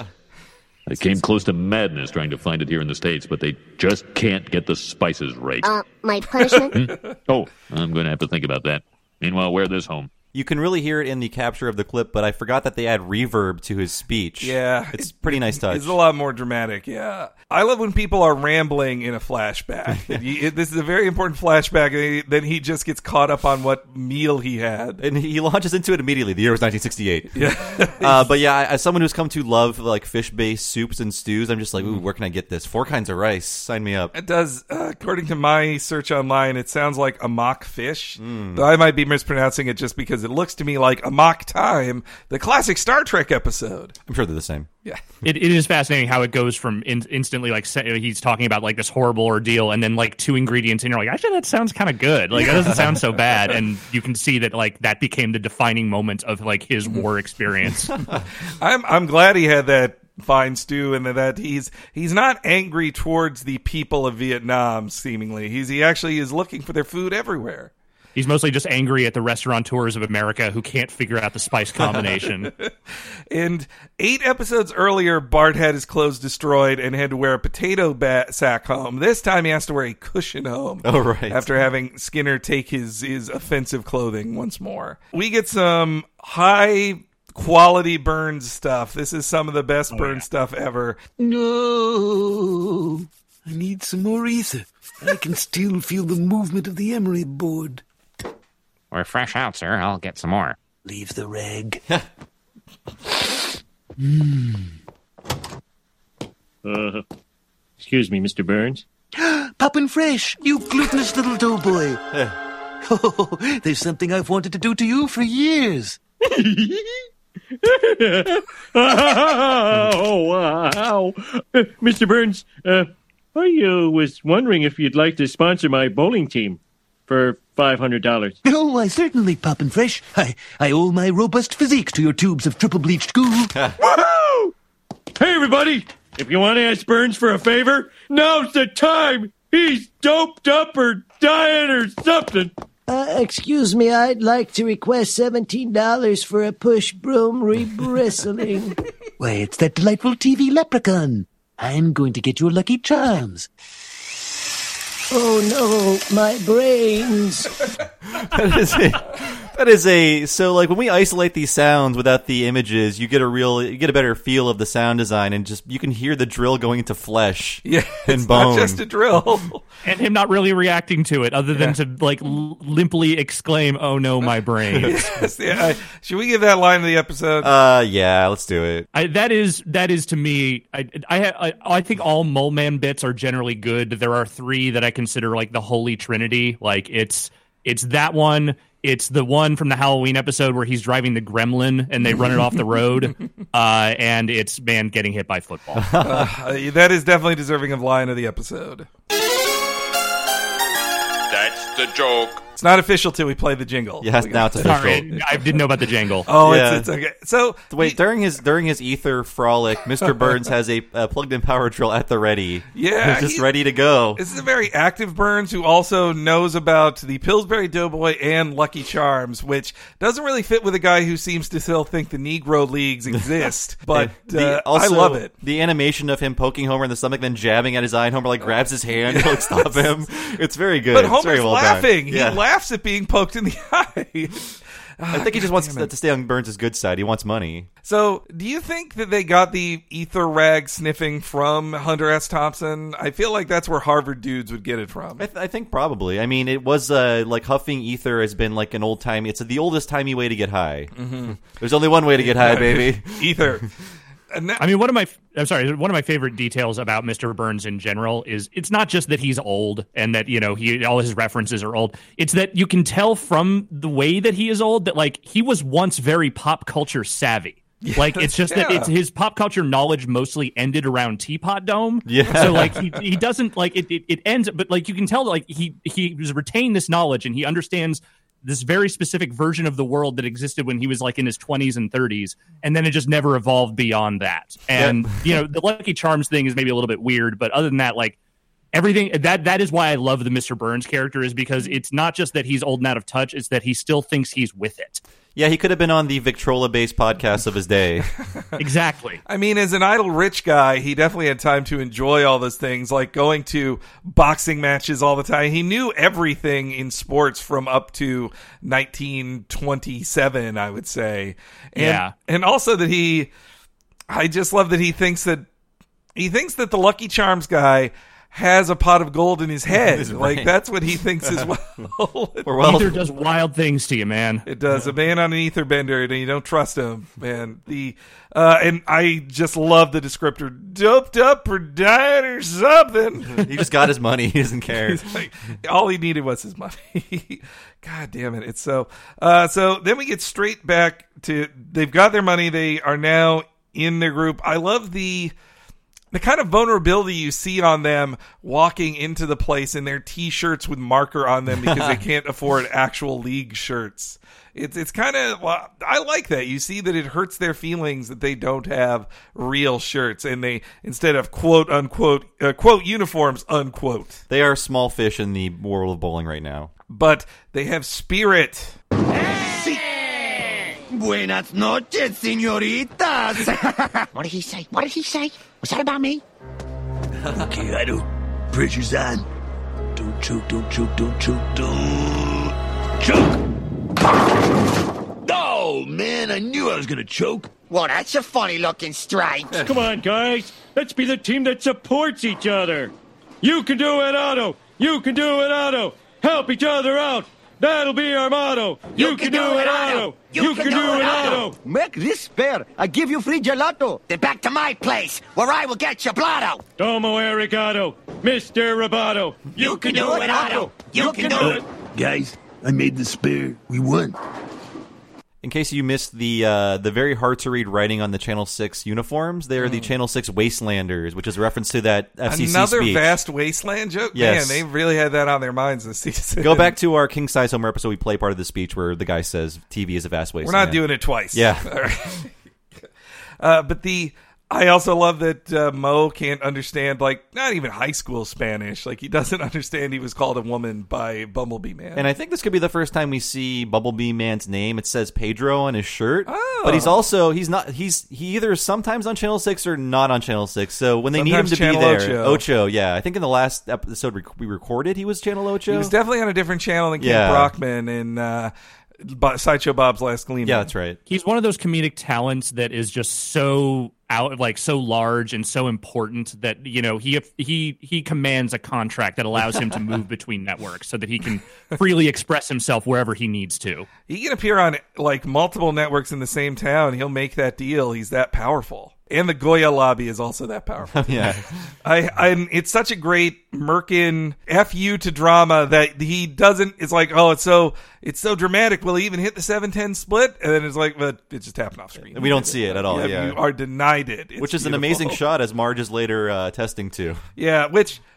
Speaker 16: I came close to madness trying to find it here in the States, but they just can't get the spices right.
Speaker 7: Uh, my punishment?
Speaker 16: Hmm? Oh, I'm going to have to think about that. Meanwhile, wear this home.
Speaker 2: You can really hear it in the capture of the clip, but I forgot that they add reverb to his speech.
Speaker 3: Yeah.
Speaker 2: It's a pretty nice touch.
Speaker 3: It's a lot more dramatic, yeah. I love when people are rambling in a flashback. It- it- this is a very important flashback, and he- then he just gets caught up on what meal he had.
Speaker 2: And he launches into it immediately. The year was nineteen sixty-eight.
Speaker 3: Yeah.
Speaker 2: uh, but yeah, as someone who's come to love like fish-based soups and stews, I'm just like, ooh, where can I get this? Four kinds of rice. Sign me up.
Speaker 3: It does, uh, according to my search online, it sounds like a mock fish.
Speaker 2: Mm.
Speaker 3: Though I might be mispronouncing it just because it looks to me like a mock time, the classic Star Trek episode.
Speaker 2: I'm sure they're the same.
Speaker 3: Yeah.
Speaker 4: It, it is fascinating how it goes from in, instantly like se- he's talking about like this horrible ordeal, and then like two ingredients, and you're like, actually, that sounds kind of good. Like that doesn't sound so bad, and you can see that like that became the defining moment of like his war experience.
Speaker 3: I'm I'm glad he had that fine stew, and that he's he's not angry towards the people of Vietnam. Seemingly, he's he actually is looking for their food everywhere.
Speaker 4: He's mostly just angry at the restaurateurs of America who can't figure out the spice combination.
Speaker 3: And eight episodes earlier, Bart had his clothes destroyed and had to wear a potato ba- sack home. This time he has to wear a cushion home.
Speaker 2: Oh, right.
Speaker 3: After having Skinner take his, his offensive clothing once more. We get some high quality Burns stuff. This is some of the best oh, Burns yeah. stuff ever.
Speaker 13: No, I need some more ether. I can still feel the movement of the emery board.
Speaker 18: We're fresh out, sir. I'll get some more.
Speaker 13: Leave the rag. mm.
Speaker 5: Uh, excuse me, Mister Burns.
Speaker 13: Poppin' fresh, you glutinous little doughboy. Oh, there's something I've wanted to do to you for years.
Speaker 5: Oh, wow. Uh, Mister Burns, uh, I uh, was wondering if you'd like to sponsor my bowling team for five hundred dollars.
Speaker 13: Oh, why, certainly, Poppin' Fresh. I, I owe my robust physique to your tubes of triple-bleached goo.
Speaker 5: Woohoo! Hey, everybody! If you want to ask Burns for a favor, now's the time! He's doped up or dying or something!
Speaker 19: Uh, excuse me, I'd like to request seventeen dollars for a push broom re-bristling.
Speaker 13: Why, it's that delightful T V leprechaun. I'm going to get your Lucky Charms.
Speaker 19: Oh no, my brains.
Speaker 2: That is a, that is a so like when we isolate these sounds without the images, you get a real you get a better feel of the sound design, and just you can hear the drill going into flesh
Speaker 3: yeah,
Speaker 2: and
Speaker 3: it's
Speaker 2: bone.
Speaker 3: Not just a drill.
Speaker 4: And him not really reacting to it, other than yeah. to like l- limply exclaim, "Oh no, my brains!"
Speaker 3: Yes, yeah. Should we give that line to the episode?
Speaker 2: Uh, yeah, let's do it.
Speaker 4: I, that is that is to me. I I I, I think all Mole Man bits are generally good. There are three that I consider like the holy trinity. Like it's it's that one. It's the one from the Halloween episode where he's driving the gremlin and they run it off the road. Uh, and it's man getting hit by football.
Speaker 3: uh, that is definitely deserving of line of the episode.
Speaker 20: That's the joke.
Speaker 3: It's not official till we play the jingle.
Speaker 2: Yes, now it's official.
Speaker 4: Sorry, I didn't know about the jangle.
Speaker 3: Oh,
Speaker 2: Yeah.
Speaker 3: it's, it's okay. So
Speaker 2: Wait,
Speaker 3: he-
Speaker 2: during his during his ether frolic, Mister Burns has a, a plugged-in power drill at the ready.
Speaker 3: Yeah,
Speaker 2: just
Speaker 3: he-
Speaker 2: ready to go.
Speaker 3: This is a very active Burns who also knows about the Pillsbury Doughboy and Lucky Charms, which doesn't really fit with a guy who seems to still think the Negro Leagues exist. But
Speaker 2: The-
Speaker 3: uh,
Speaker 2: also,
Speaker 3: I love it.
Speaker 2: The animation of him poking Homer in the stomach, then jabbing at his eye, and Homer like grabs his hand to like, stop him. It's very good.
Speaker 3: But
Speaker 2: It's very
Speaker 3: Homer's
Speaker 2: well
Speaker 3: laughing.
Speaker 2: Done.
Speaker 3: He
Speaker 2: Yeah.
Speaker 3: laughs at being poked in the eye.
Speaker 2: I think he just wants to, to stay on Burns' good side. He wants money.
Speaker 3: So, do you think that they got the ether rag sniffing from Hunter S. Thompson? I feel like that's where Harvard dudes would get it from.
Speaker 2: I, th- I think probably. I mean, it was uh, like huffing ether has been like an old time. It's the oldest timey way to get high.
Speaker 3: Mm-hmm.
Speaker 2: There's only one way to get high, baby.
Speaker 3: Ether.
Speaker 4: I mean, one of my I'm sorry, one of my favorite details about Mister Burns in general is it's not just that he's old and that, you know, he all his references are old. It's that you can tell from the way that he is old that like he was once very pop culture savvy.
Speaker 3: Yeah,
Speaker 4: like it's just that
Speaker 3: yeah.
Speaker 4: it's his pop culture knowledge mostly ended around Teapot Dome.
Speaker 2: Yeah.
Speaker 4: So like he he doesn't like it, it it ends, but like you can tell that like he he has retained this knowledge and he understands this very specific version of the world that existed when he was like in his twenties and thirties, and then it just never evolved beyond that. And you know, the Lucky Charms thing is maybe a little bit weird, but other than that, like everything that that is why I love the Mister Burns character, is because it's not just that he's old and out of touch, it's that he still thinks he's with it.
Speaker 2: Yeah, he could have been on the Victrola-based podcast of his day.
Speaker 4: Exactly.
Speaker 3: I mean, as an idle rich guy, he definitely had time to enjoy all those things, like going to boxing matches all the time. He knew everything in sports from up to nineteen twenty-seven, I would say. And,
Speaker 4: Yeah.
Speaker 3: And also that he, I just love that he thinks that, he thinks that the Lucky Charms guy has a pot of gold in his head.
Speaker 2: His
Speaker 3: Like,
Speaker 2: brain.
Speaker 3: that's what he thinks as well.
Speaker 2: Or well,
Speaker 4: Ether does wild things to you, man.
Speaker 3: It does. A man on an ether bender, and you don't trust him, man. The uh, and I just love the descriptor, doped up or dying or something.
Speaker 2: he just got his money. He doesn't care.
Speaker 3: He's like, all he needed was his money. God damn it! It's so. Uh, so then we get straight back to they've got their money. They are now in their group. I love the. The kind of vulnerability you see on them walking into the place in their T-shirts with marker on them because they can't afford actual league shirts. It's it's kind of well, I like that. You see that it hurts their feelings that they don't have real shirts, and they instead of quote unquote uh, quote uniforms unquote.
Speaker 2: They are small fish in the world of bowling right now.
Speaker 3: But they have spirit.
Speaker 1: Buenas noches, señoritas. What did he say? What did he say? Was that about me?
Speaker 13: Okay, I don't. Pressure's on. Don't choke, don't choke, don't choke, don't choke. Oh, man, I knew I was going to choke.
Speaker 1: Well, that's a funny-looking stripe.
Speaker 5: Come on, guys. Let's be the team that supports each other. You can do it, Otto. You can do it, Otto. Help each other out. That'll be our motto. You, can, do it, Otto. You, can, do it, Otto.
Speaker 8: Make this fair. I give you free gelato.
Speaker 1: Then back to my place, where I will get your blotto.
Speaker 5: Domo Arigato, Mister Roboto.
Speaker 1: You can do it, Otto. You can do it.
Speaker 13: Guys, I made the spare. We won.
Speaker 2: In case you missed the uh, the very hard to read writing on the Channel six uniforms, they are the Channel six Wastelanders, which is a reference to that F C C
Speaker 3: Another
Speaker 2: speech.
Speaker 3: vast wasteland joke?
Speaker 2: Yes.
Speaker 3: Man, they really had that on their minds this season.
Speaker 2: Go back to our King Size Homer episode. We play part of the speech where the guy says T V is a vast
Speaker 3: We're
Speaker 2: wasteland.
Speaker 3: not doing it twice.
Speaker 2: Yeah.
Speaker 3: All right. uh, but the I also love that uh, Mo can't understand, like, not even high school Spanish. Like, he doesn't understand he was called a woman by Bumblebee Man.
Speaker 2: And I think this could be the first time we see Bumblebee Man's name. It says Pedro on his shirt,
Speaker 3: Oh.
Speaker 2: but he's also he's not he's he either is sometimes on Channel Six or not on Channel Six. So when they
Speaker 3: Sometimes
Speaker 2: need him to
Speaker 3: Channel
Speaker 2: be there,
Speaker 3: Ocho.
Speaker 2: Ocho, yeah, I think in the last episode rec- we recorded he was Channel Ocho.
Speaker 3: He was definitely on a different channel than Ken
Speaker 2: Yeah.
Speaker 3: Brockman in uh, Bo- Sideshow Bob's Last Gleaming.
Speaker 2: Yeah, that's right.
Speaker 4: He's one of those comedic talents that is just so out, like so large and so important that, you know, he he he commands a contract that allows him to move between networks so that he can freely express himself wherever he needs to.
Speaker 3: He can appear on like multiple networks in the same town. He'll make that deal. He's that powerful. And the Goya lobby is also that powerful.
Speaker 2: Yeah.
Speaker 3: I, I'm, it's such a great Merkin F U to drama that he doesn't, it's like, oh, it's so, it's so dramatic. Will he even hit the seven ten split? And then it's like, but it just happened off screen.
Speaker 2: We don't see it at all. Yeah,
Speaker 3: You are denied it. It's
Speaker 2: which is an
Speaker 3: beautiful.
Speaker 2: amazing shot, as Marge is later uh, testing to.
Speaker 3: Yeah, which,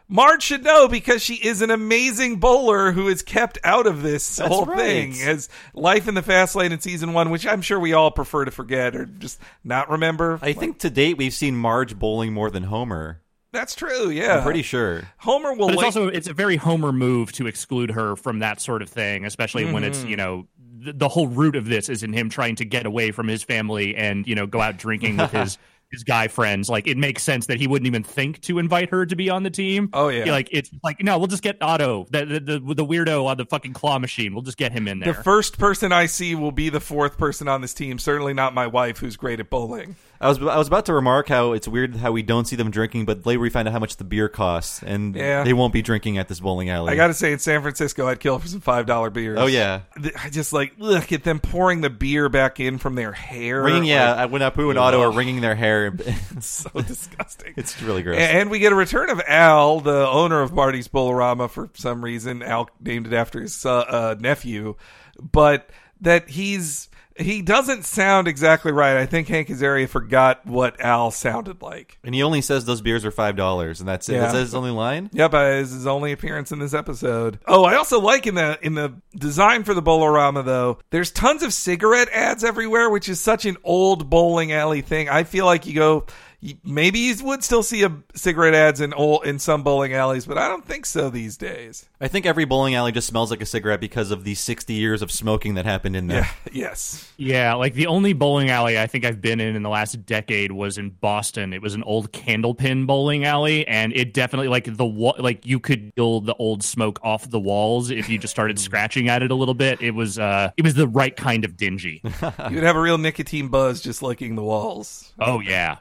Speaker 3: Marge should know because she is an amazing bowler who is kept out of this
Speaker 2: That's
Speaker 3: whole
Speaker 2: right.
Speaker 3: thing. As Life in the Fast Lane in season one, which I'm sure we all prefer to forget or just not remember.
Speaker 2: I think to date we've seen Marge bowling more than Homer.
Speaker 3: That's true, yeah.
Speaker 2: I'm pretty sure.
Speaker 3: Homer will
Speaker 4: But it's
Speaker 3: wait-
Speaker 4: also it's a very Homer move to exclude her from that sort of thing, especially when it's,
Speaker 3: Mhm.
Speaker 4: you know, the, the whole root of this is in him trying to get away from his family and, you know, go out drinking with his his guy friends. Like, it makes sense that he wouldn't even think to invite her to be on the team.
Speaker 3: Oh, yeah.
Speaker 4: Like, it's like, no, we'll just get Otto, the the, the, the weirdo on the fucking claw machine. We'll just get him in there.
Speaker 3: The first person I see will be the fourth person on this team. Certainly not my wife, who's great at bowling.
Speaker 2: I was I was about to remark how it's weird how we don't see them drinking, but later we find out how much the beer costs, and
Speaker 3: Yeah.
Speaker 2: they won't be drinking at this bowling alley.
Speaker 3: I got to say, in San Francisco, I'd kill for some five dollar beers.
Speaker 2: Oh, yeah.
Speaker 3: Th- I just like, look at them pouring the beer back in from their hair.
Speaker 2: Ringing, yeah,
Speaker 3: Like,
Speaker 2: when Apu and Otto are
Speaker 3: ugh.
Speaker 2: wringing their hair.
Speaker 3: It's so disgusting.
Speaker 2: It's really gross.
Speaker 3: And, and we get a return of Al, the owner of Marty's Bowlerama, for some reason. Al named it after his uh, uh, nephew, but that he's he doesn't sound exactly right. I think Hank Azaria forgot what Al sounded like.
Speaker 2: And he only says those beers are five dollars, and that's it.
Speaker 3: Yeah.
Speaker 2: That's his only line?
Speaker 3: Yep, uh, it's his only appearance in this episode. Oh, I also like in the in the design for the Bowlerama, though, there's tons of cigarette ads everywhere, which is such an old bowling alley thing. I feel like you go... you- Maybe you would still see a cigarette ads in old, in some bowling alleys, but I don't think so these days.
Speaker 2: I think every bowling alley just smells like a cigarette because of the sixty years of smoking that happened in there.
Speaker 3: Yeah, yes.
Speaker 4: Yeah, like the only bowling alley I think I've been in in the last decade was in Boston. It was an old candlepin bowling alley, and it definitely, like, the wa- like you could feel the old smoke off the walls if you just started scratching at it a little bit. It was uh, it was the right kind of dingy.
Speaker 3: You'd have a real nicotine buzz just licking the walls.
Speaker 4: Oh yeah.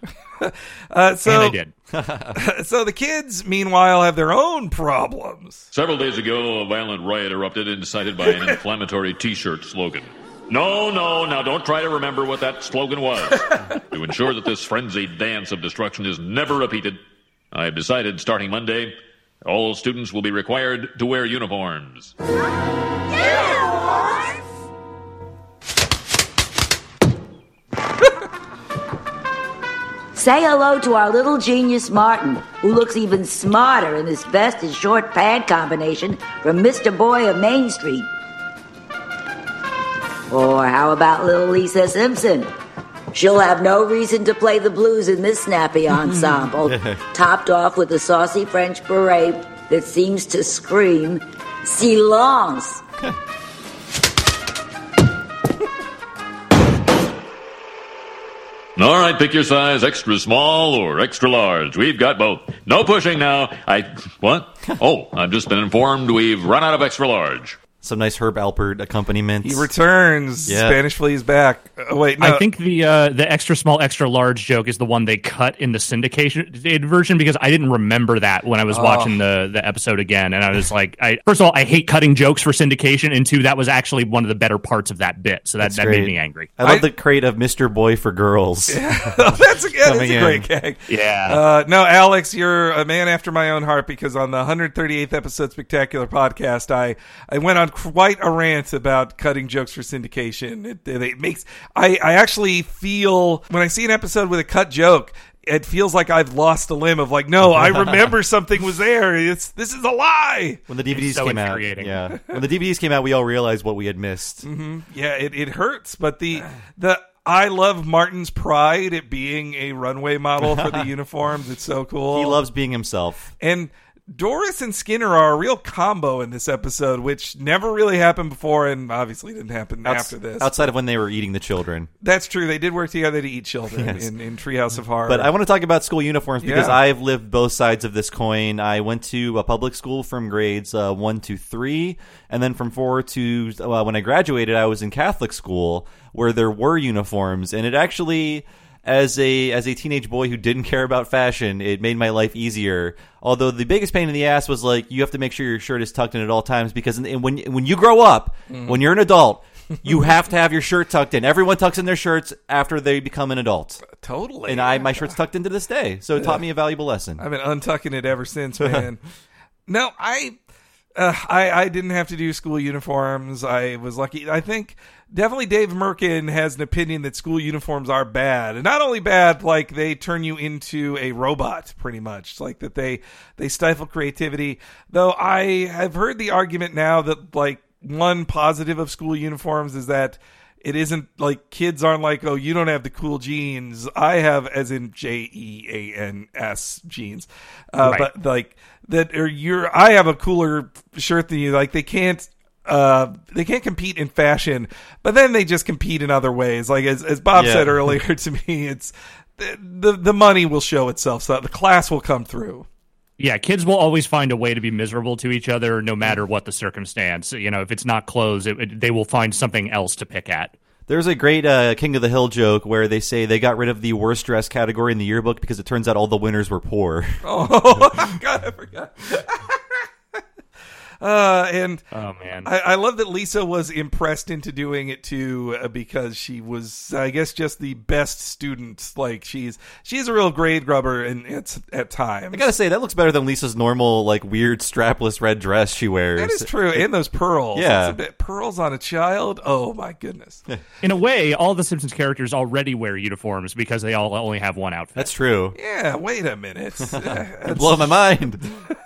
Speaker 3: Uh, so
Speaker 4: And I did.
Speaker 3: So the kids, meanwhile, have their own problems.
Speaker 16: Several days ago, a violent riot erupted, incited by an inflammatory T-shirt slogan. No, no, now don't try to remember what that slogan was. To ensure that this frenzied dance of destruction is never repeated, I have decided, starting Monday, all students will be required to wear uniforms.
Speaker 9: Say hello to our little genius Martin, who looks even smarter in this vest and short pant combination from Mister Boy of Main Street. Or how about little Lisa Simpson? She'll have no reason to play the blues in this snappy ensemble, topped off with a saucy French beret that seems to scream, silence.
Speaker 16: All right, pick your size, extra small or extra large. We've got both. No pushing now. I... What? Oh, I've just been informed we've run out of extra large.
Speaker 2: Some nice Herb Alpert accompaniment.
Speaker 3: He returns.
Speaker 2: Yeah.
Speaker 3: Spanish Flea's back. Oh, wait, no.
Speaker 4: I think the uh, the extra small, extra large joke is the one they cut in the syndication version because I didn't remember that when I was
Speaker 3: Oh.
Speaker 4: watching the, the episode again, and I was like, I first of all, I hate cutting jokes for syndication, and two, that was actually one of the better parts of that bit, so that,
Speaker 2: That's
Speaker 4: that
Speaker 2: great.
Speaker 4: made me angry.
Speaker 2: I love the crate of Mister Boy for Girls.
Speaker 3: that's a, yeah, that's
Speaker 2: Coming
Speaker 3: a
Speaker 2: in.
Speaker 3: great gag.
Speaker 4: Yeah.
Speaker 3: Uh, no, Alex, you're a man after my own heart because on the one hundred thirty-eighth episode Spectacular Podcast, I, I went on quite a rant about cutting jokes for syndication. It, it makes I, I actually feel when I see an episode with a cut joke, it feels like I've lost a limb of like, no, I remember something was there. It's this is a lie.
Speaker 2: When the D V Ds
Speaker 4: It's so
Speaker 2: came out,
Speaker 4: infuriating.
Speaker 2: yeah. When the D V Ds came out, we all realized what we had missed.
Speaker 3: hmm Yeah, it, it hurts, but the the I love Martin's pride at being a runway model for the uniforms. It's so cool.
Speaker 2: He loves being himself.
Speaker 3: And Doris and Skinner are a real combo in this episode, which never really happened before and obviously didn't happen
Speaker 2: Outs-
Speaker 3: after this.
Speaker 2: Outside of when they were eating the children.
Speaker 3: That's true. They did work together to eat children
Speaker 2: Yes.
Speaker 3: in, in Treehouse of Horror.
Speaker 2: But I want to talk about school uniforms because
Speaker 3: Yeah.
Speaker 2: I've lived both sides of this coin. I went to a public school from grades uh, one to three, and then from four to uh, when I graduated, I was in Catholic school where there were uniforms, and it actually, as a as a teenage boy who didn't care about fashion, it made my life easier. Although the biggest pain in the ass was like you have to make sure your shirt is tucked in at all times because in, when when you grow up,
Speaker 3: Mm.
Speaker 2: when you're an adult. You have to have your shirt tucked in. Everyone tucks in their shirts after they become an adult.
Speaker 3: Totally.
Speaker 2: And I my shirt's tucked in to this day. So it taught me a valuable lesson.
Speaker 3: I've been untucking it ever since, man. No, I uh, I, I didn't have to do school uniforms. I was lucky. I think definitely Dave Merkin has an opinion that school uniforms are bad. And not only bad, like they turn you into a robot, pretty much. It's like that they, they stifle creativity. Though I have heard the argument now that, like, one positive of school uniforms is that it isn't like kids aren't like, oh, you don't have the cool jeans. I have, as in J E A N S jeans. Uh,
Speaker 4: Right.
Speaker 3: But like that, or you're, I have a cooler shirt than you. Like they can't, uh, they can't compete in fashion, but then they just compete in other ways. Like as, as Bob
Speaker 2: Yeah.
Speaker 3: said earlier to me, it's the, the, the money will show itself. So the class will come through.
Speaker 4: Yeah, kids will always find a way to be miserable to each other no matter what the circumstance. You know, if it's not clothes, it, it, they will find something else to pick at.
Speaker 2: There's a great uh, King of the Hill joke where they say they got rid of the worst dress category in the yearbook because it turns out all the winners were poor.
Speaker 3: Oh, God, I forgot. Uh, and
Speaker 4: oh man,
Speaker 3: I, I love that Lisa was impressed into doing it too, uh, because she was, I guess, just the best student. Like she's she's a real grade grubber, and it's at times.
Speaker 2: I gotta say that looks better than Lisa's normal, like weird strapless red dress she wears.
Speaker 3: That is true, and those pearls.
Speaker 2: Yeah.
Speaker 3: It's a bit, pearls on a child. Oh my goodness.
Speaker 4: In a way, all the Simpsons characters already wear uniforms because they all only have one outfit.
Speaker 2: That's true.
Speaker 3: Yeah, wait a minute. That's
Speaker 2: Blow my mind.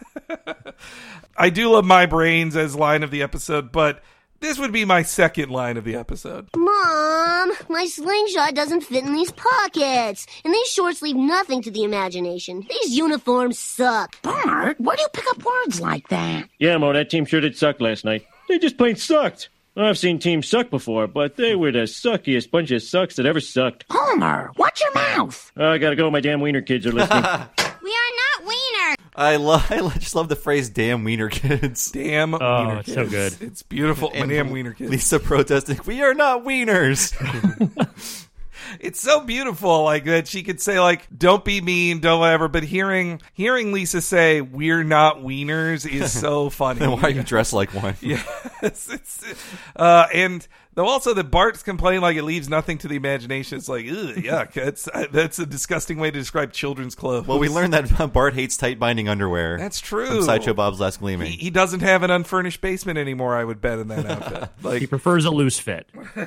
Speaker 3: I do love My Brains as line of the episode, but this would be my second line of the episode.
Speaker 7: Mom, my slingshot doesn't fit in these pockets, and these shorts leave nothing to the imagination. These uniforms suck.
Speaker 6: Bart, where do you pick up words like that?
Speaker 5: Yeah, Mo, that team sure did suck last night. They just plain sucked. I've seen teams suck before, but they were the suckiest bunch of sucks that ever sucked.
Speaker 6: Homer, watch your mouth.
Speaker 5: Oh, I gotta go. My damn wiener kids are listening.
Speaker 7: We are not wiener.
Speaker 2: I love. I just love the phrase "damn wiener kids."
Speaker 3: Damn
Speaker 4: Oh,
Speaker 3: wiener
Speaker 4: it's
Speaker 3: kids.
Speaker 4: so good.
Speaker 3: It's beautiful. My
Speaker 2: And
Speaker 3: damn wiener kids.
Speaker 2: Lisa protesting, "We are not wieners."
Speaker 3: It's so beautiful, like that she could say, like, "Don't be mean, don't whatever." But hearing hearing Lisa say, "We're not wieners," is so funny.
Speaker 2: Then why are you dressed like one?
Speaker 3: Yes, it's, uh, and though also that Bart's complaining like it leaves nothing to the imagination. It's like, ugh, yuck. That's that's a disgusting way to describe children's clothes.
Speaker 2: Well, we learned that Bart hates tight binding underwear.
Speaker 3: That's true.
Speaker 2: From Sideshow Bob's Last Gleaming.
Speaker 3: He, he doesn't have an unfurnished basement anymore, I would bet, in that outfit. Like,
Speaker 4: he prefers a loose fit.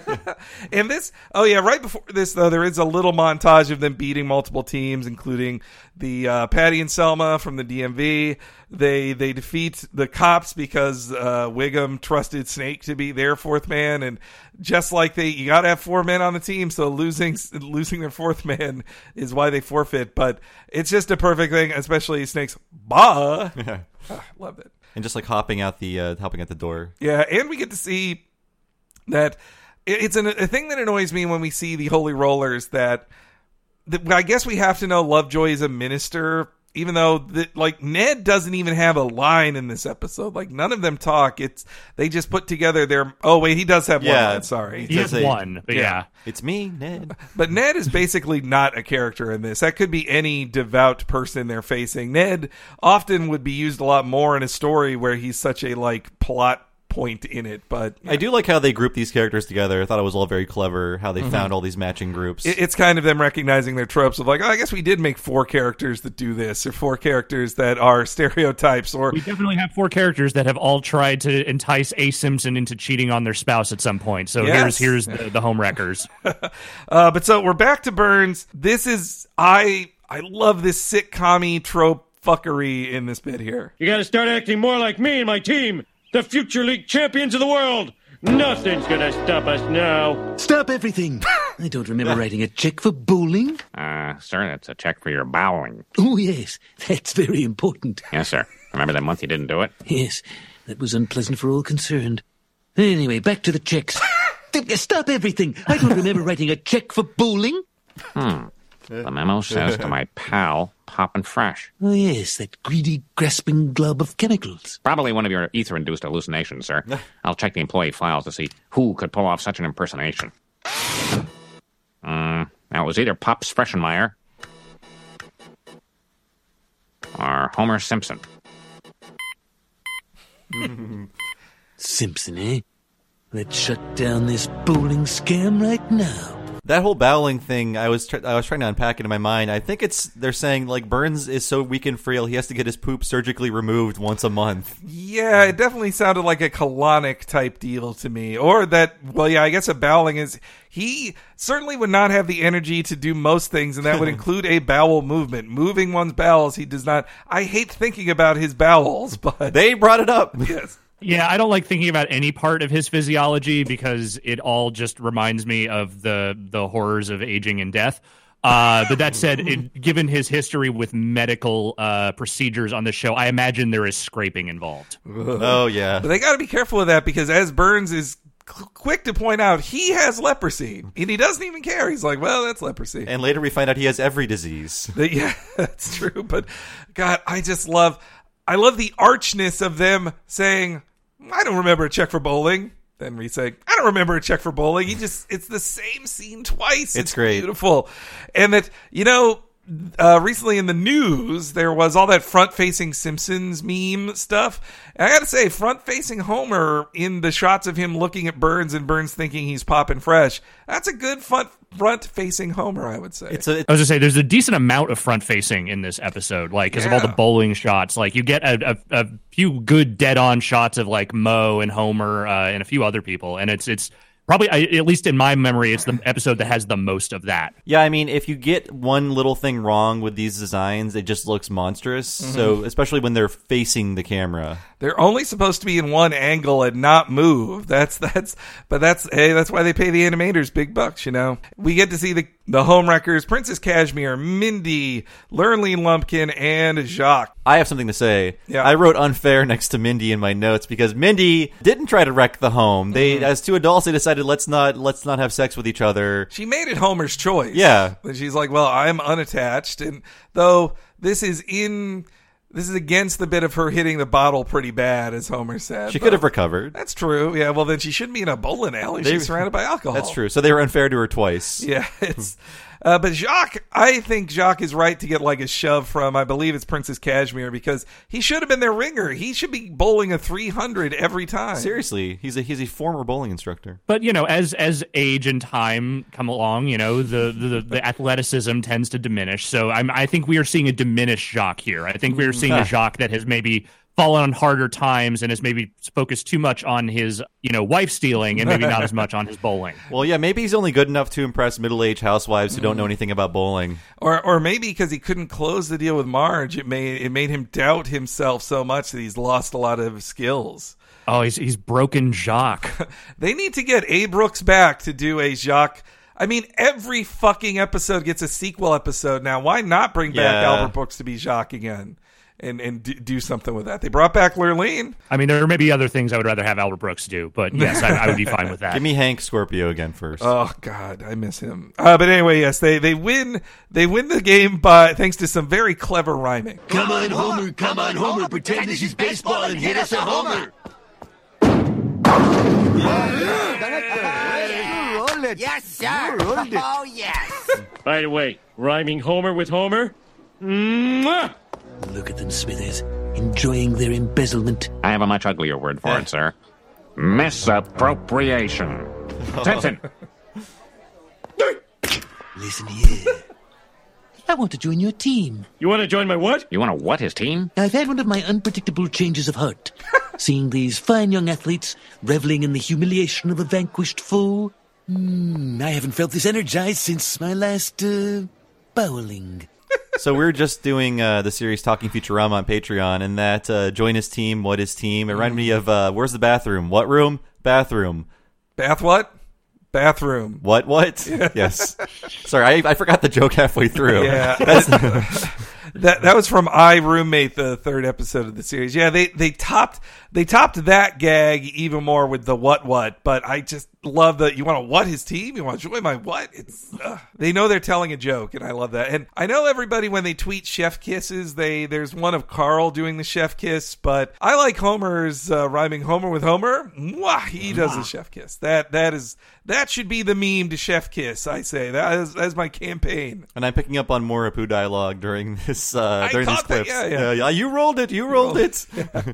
Speaker 3: and this, oh yeah, right before this though, there is a little montage of them beating multiple teams, including the uh, Patty and Selma from the D M V. They they defeat the cops because uh, Wiggum trusted Snake to be their fourth man, and just like they, you got to have four men on the team, so losing losing their fourth man is why they forfeit. But it's just a perfect thing, especially Snake's bah.
Speaker 2: Yeah.
Speaker 3: Ah, loved it.
Speaker 2: And just like hopping out the uh, hopping at the door.
Speaker 3: Yeah, and we get to see that it- it's an, a thing that annoys me when we see the Holy Rollers that, that I guess we have to know Lovejoy is a minister, even though the, like Ned doesn't even have a line in this episode. Like none of them talk. It's they just put together their. Oh wait, he does have
Speaker 2: Yeah.
Speaker 3: one line. Sorry,
Speaker 4: He has
Speaker 2: a-
Speaker 4: one, but yeah.
Speaker 2: It's me, Ned.
Speaker 3: But Ned is basically not a character in this. That could be any devout person they're facing. Ned often would be used a lot more in a story where he's such a like plot point in it. But
Speaker 2: I do like how they group these characters together. I thought it was all very clever how they
Speaker 3: Mhm.
Speaker 2: found all these matching groups.
Speaker 3: it- it's kind of them recognizing their tropes of like, oh, I guess we did make four characters that do this, or four characters that are stereotypes, or
Speaker 4: We definitely have four characters that have all tried to entice A. Simpson into cheating on their spouse at some point. So
Speaker 3: Yes.
Speaker 4: here's here's the, the home wreckers.
Speaker 3: uh, but so we're back to Burns. This is I I love this sitcom-y trope fuckery in this bit here.
Speaker 5: You gotta start acting more like me and my team, the future league champions of the world. Nothing's gonna stop us now.
Speaker 13: Stop everything. I don't remember writing a check for bowling.
Speaker 18: Uh, sir, that's a check for your bowling.
Speaker 13: Oh, yes. That's very important.
Speaker 18: Yes, sir. Remember that month you didn't do it?
Speaker 13: Yes. That was unpleasant for all concerned. Anyway, back to the checks. Stop everything. I don't remember writing a check for bowling.
Speaker 18: Hmm. The memo says to my pal, Poppin' Fresh.
Speaker 13: Oh, yes, that greedy, grasping glob of chemicals.
Speaker 18: Probably one of your ether-induced hallucinations, sir. I'll check the employee files to see who could pull off such an impersonation. Mm, now, it was either Pops Freshenmeyer or Homer Simpson.
Speaker 13: Simpson, eh? Let's shut down this bowling scam right now.
Speaker 2: That whole bowling thing, I was tr- I was trying to unpack it in my mind. I think it's they're saying like Burns is so weak and frail, he has to get his poop surgically removed once a month.
Speaker 3: Yeah, it definitely sounded like a colonic type deal to me. Or that, well, yeah, I guess a bowling is, he certainly would not have the energy to do most things, and that would include a bowel movement. Moving one's bowels, he does not. I hate thinking about his bowels, but.
Speaker 2: They brought it up.
Speaker 3: Yes.
Speaker 4: Yeah, I don't like thinking about any part of his physiology because it all just reminds me of the the horrors of aging and death. Uh, but that said, it, given his history with medical uh, procedures on the show, I imagine there is scraping involved.
Speaker 2: Oh, yeah.
Speaker 3: But they got to be careful with that because as Burns is qu- quick to point out, he has leprosy. And he doesn't even care. He's like, well, that's leprosy.
Speaker 2: And later we find out he has every disease.
Speaker 3: But yeah, that's true. But God, I just love... I love the archness of them saying, I don't remember a check for bowling. Then we say, I don't remember a check for bowling. He just, it's the same scene twice.
Speaker 2: It's,
Speaker 3: it's
Speaker 2: great.
Speaker 3: Beautiful. And that, you know, uh, recently in the news, there was all that front-facing Simpsons meme stuff. And I gotta say, front-facing Homer in the shots of him looking at Burns and Burns thinking he's popping fresh, that's a good front front-facing Homer, I would say.
Speaker 4: It's a, I was gonna say, there's a decent amount of front-facing in this episode, like because
Speaker 3: Yeah.
Speaker 4: of all the bowling shots. Like you get a, a, a few good dead-on shots of like Moe and Homer uh, and a few other people, and it's it's. Probably, at least in my memory, it's the episode that has the most of that.
Speaker 2: Yeah, I mean, if you get one little thing wrong with these designs, it just looks monstrous.
Speaker 3: Mhm.
Speaker 2: So, especially when they're facing the camera.
Speaker 3: They're only supposed to be in one angle and not move. That's that's, but that's hey, that's why they pay the animators big bucks. You know, we get to see the the homewreckers: Princess Cashmere, Mindy, Lurleen Lumpkin, and Jacques.
Speaker 2: I have something to say.
Speaker 3: Yeah.
Speaker 2: I wrote unfair next to Mindy in my notes because Mindy didn't try to wreck the home. They,
Speaker 3: Mm-hmm.
Speaker 2: as two adults, they decided let's not let's not have sex with each other.
Speaker 3: She made it Homer's choice.
Speaker 2: Yeah.
Speaker 3: And she's like, well, I'm unattached. And though this is in, this is against the bit of her hitting the bottle pretty bad, as Homer said.
Speaker 2: She
Speaker 3: but
Speaker 2: could have recovered.
Speaker 3: That's true. Yeah. Well, then she shouldn't be in a bowling alley.
Speaker 2: They-
Speaker 3: She's surrounded by alcohol.
Speaker 2: That's true. So they were unfair to her twice.
Speaker 3: Yeah. It's, uh, but Jacques, I think Jacques is right to get like a shove from, I believe it's Princess Cashmere, because he should have been their ringer. He should be bowling a three hundred every time.
Speaker 2: Seriously, he's a he's a former bowling instructor.
Speaker 4: But you know, as as age and time come along, you know, the the, the athleticism tends to diminish. So I'm, I think we are seeing a diminished Jacques here. I think we are seeing a Jacques that has maybe fallen on harder times and has maybe focused too much on his, you know, wife stealing and maybe not as much on his bowling.
Speaker 2: Well, yeah, maybe he's only good enough to impress middle-aged housewives who don't know anything about bowling.
Speaker 3: Or, or maybe because he couldn't close the deal with Marge, it made it made him doubt himself so much that he's lost a lot of skills.
Speaker 4: Oh, he's he's broken Jacques.
Speaker 3: They need to get A. Brooks back to do a Jacques. I mean, every fucking episode gets a sequel episode now. Why not bring back
Speaker 2: Yeah.
Speaker 3: Albert Brooks to be Jacques again and and do, do something with that? They brought back Lurleen.
Speaker 4: I mean, there may be other things I would rather have Albert Brooks do, but yes, I, I would be fine with that.
Speaker 2: Give me Hank Scorpio again first.
Speaker 3: Oh God, I miss him. Uh, but anyway, yes, they they win. They win the game by thanks to some very clever rhyming.
Speaker 13: Come on, Homer, come on, Homer, pretend this is baseball and hit us a homer.
Speaker 1: Yes, sir. Oh, yes.
Speaker 5: By the way, rhyming Homer with Homer? Mwah!
Speaker 13: Look at them, Smithers, enjoying their embezzlement.
Speaker 18: I have a much uglier word for it, sir. Misappropriation. Simpson.
Speaker 13: Listen here. I want to join your team.
Speaker 5: You want to join my what?
Speaker 18: You want to what his team?
Speaker 13: I've had one of my unpredictable changes of heart. Seeing these fine young athletes reveling in the humiliation of a vanquished foe. Mm, I haven't felt this energized since my last, uh, bowling.
Speaker 2: So we're just doing uh, the series Talking Futurama on Patreon, and that uh, join his team, what his team. It reminded me of uh, where's the bathroom? What room? Bathroom.
Speaker 3: Bath what? Bathroom.
Speaker 2: What? What? Yes. Sorry, I, I forgot the joke halfway through.
Speaker 3: Yeah.
Speaker 2: That's,
Speaker 3: that that was from I Roommate, the third episode of the series. Yeah, they they topped they topped that gag even more with the what what. But I just love that you want to what his team, you want to join my what. It's uh, they know they're telling a joke, and I love that. And I know everybody when they tweet chef kisses, they there's one of Carl doing the chef kiss, but I like Homer's uh, rhyming Homer with Homer. Mwah, he does the chef kiss. That that is that should be the meme to chef kiss. I say that is that's my campaign.
Speaker 2: and I'm picking up on more Apu dialogue during this uh,
Speaker 3: I
Speaker 2: during these
Speaker 3: caught that,
Speaker 2: clips.
Speaker 3: yeah, yeah.
Speaker 2: yeah, you rolled it. You rolled it.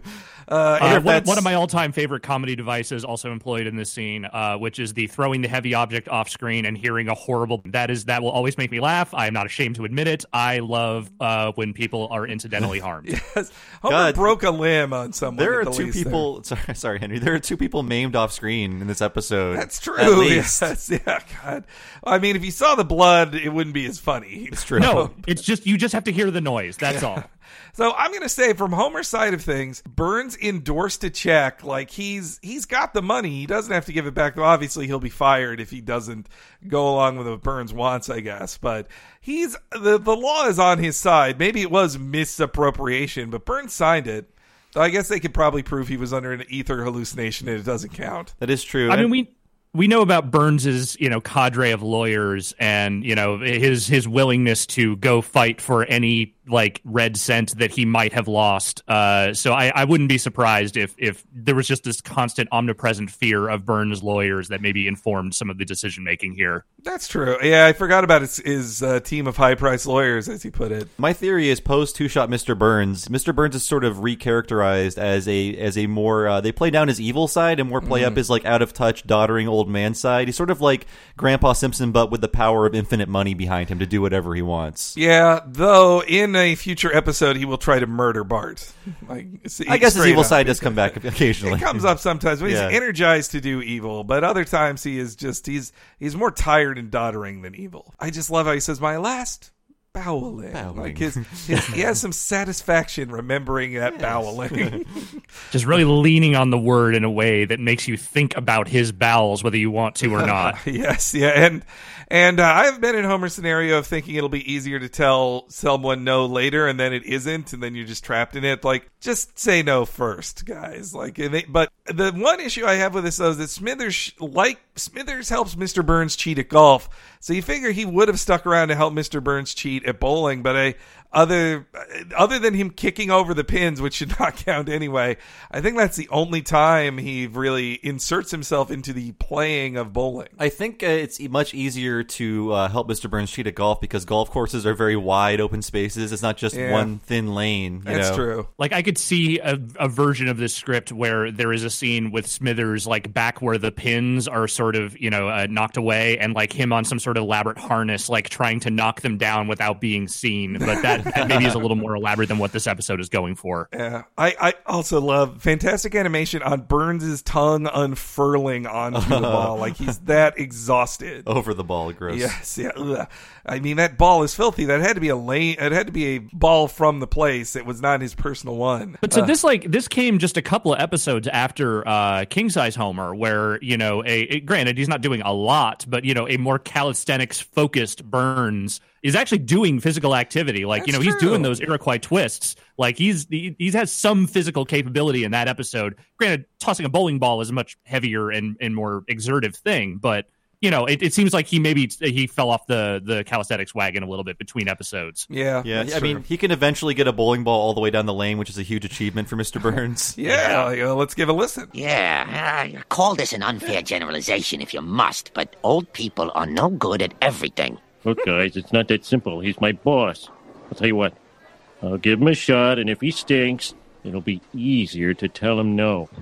Speaker 3: Uh,
Speaker 4: Uh, one,
Speaker 3: that's-
Speaker 4: one of my all-time favorite comedy devices also employed in this scene, uh, which is the throwing the heavy object off screen and hearing a horrible. That is that will always make me laugh. I am not ashamed to admit it. I love uh, when people are incidentally harmed.
Speaker 3: Yes, Homer
Speaker 2: God.
Speaker 3: broke a limb on someone.
Speaker 2: There
Speaker 3: at
Speaker 2: are
Speaker 3: the
Speaker 2: two
Speaker 3: least
Speaker 2: people.
Speaker 3: there.
Speaker 2: Sorry, sorry, Henry. There are two people maimed off screen in this episode.
Speaker 3: That's true.
Speaker 2: At least.
Speaker 3: Yes, yeah, God. I mean, if you saw the blood, it wouldn't be as funny.
Speaker 2: It's true.
Speaker 4: No, it's just you just have to hear the noise. That's all.
Speaker 3: So I'm going to say, from Homer's side of things, Burns endorsed a check. Like he's he's got the money. He doesn't have to give it back. Though obviously he'll be fired if he doesn't go along with what Burns wants, I guess. But he's the the law is on his side. Maybe it was misappropriation, but Burns signed it. So I guess they could probably prove he was under an ether hallucination, and it doesn't count.
Speaker 2: That is true.
Speaker 4: I
Speaker 2: And-
Speaker 4: mean, we we know about Burns's, you know, cadre of lawyers and, you know, his his willingness to go fight for any like red cent that he might have lost. Uh, so I, I wouldn't be surprised if if there was just this constant omnipresent fear of Burns' lawyers that maybe informed some of the decision making here.
Speaker 3: That's true. Yeah, I forgot about his, his uh, team of high-priced lawyers, as he put it.
Speaker 2: My theory is post Two Shot Mister Burns. Mister Burns is sort of recharacterized as a as a more uh, they play down his evil side and more play
Speaker 3: Mm.
Speaker 2: up his like out of touch, doddering old man side. He's sort of like Grandpa Simpson, but with the power of infinite money behind him to do whatever he wants.
Speaker 3: Yeah, though in a future episode he will try to murder Bart. Like,
Speaker 2: I guess his
Speaker 3: straight
Speaker 2: evil
Speaker 3: up.
Speaker 2: side does come back occasionally.
Speaker 3: It comes up sometimes when
Speaker 2: Yeah.
Speaker 3: he's energized to do evil, but other times he is just he's he's more tired and doddering than evil. I just love how he says, "My last boweling."
Speaker 2: Bowling.
Speaker 3: Like his, his he has some satisfaction remembering that bowling.
Speaker 4: Just really leaning on the word in a way that makes you think about his bowels, whether you want to or not.
Speaker 3: Yes, yeah, and and uh, I've been in Homer's scenario of thinking it'll be easier to tell someone no later, and then it isn't, and then you're just trapped in it. Like, just say no first, guys. Like, and they, but the one issue I have with this though is that Smithers, like Smithers, helps Mister Burns cheat at golf, so you figure he would have stuck around to help Mister Burns cheat at bowling, but I. Other other than him kicking over the pins, which should not count anyway, I think that's the only time he really inserts himself into the playing of bowling.
Speaker 2: I think uh, it's e- much easier to uh, help Mister Burns cheat at golf because golf courses are very wide open spaces. It's not just
Speaker 3: Yeah.
Speaker 2: one thin lane. You
Speaker 3: That's
Speaker 2: know?
Speaker 3: true.
Speaker 4: Like, I could see a, a version of this script where there is a scene with Smithers, like, back where the pins are sort of, you know, uh, knocked away, and, like, him on some sort of elaborate harness, like, trying to knock them down without being seen. But that, that maybe is a little more elaborate than what this episode is going for.
Speaker 3: Yeah, I, I also love fantastic animation on Burns' tongue unfurling onto the ball. Like, he's that exhausted.
Speaker 2: Over the ball, gross.
Speaker 3: Yes, yeah. Ugh. I mean, that ball is filthy. That had to be a lane. It had to be a ball from the place. It was not his personal one.
Speaker 4: But so
Speaker 3: Uh,
Speaker 4: this like this came just a couple of episodes after uh, King Size Homer, where you know a, a granted he's not doing a lot, but you know a more calisthenics focused Burns is actually doing physical activity. Like you know
Speaker 3: That's
Speaker 4: he's
Speaker 3: true.
Speaker 4: doing those Iroquois twists. Like he's he, he has some physical capability in that episode. Granted, tossing a bowling ball is a much heavier and, and more exertive thing, but. You know, it, it seems like he maybe he fell off the, the calisthenics wagon a little bit between episodes.
Speaker 3: Yeah,
Speaker 2: Yeah,
Speaker 3: that's
Speaker 2: I mean,
Speaker 3: true.
Speaker 2: he can eventually get a bowling ball all the way down the lane, which is a huge achievement for Mister Burns.
Speaker 3: Yeah, like, uh, let's give a listen.
Speaker 1: Yeah, uh, call this an unfair generalization if you must, but old people are no good at everything.
Speaker 5: Look, guys, it's not that simple. He's my boss. I'll tell you what. I'll give him a shot, and if he stinks, it'll be easier to tell him no.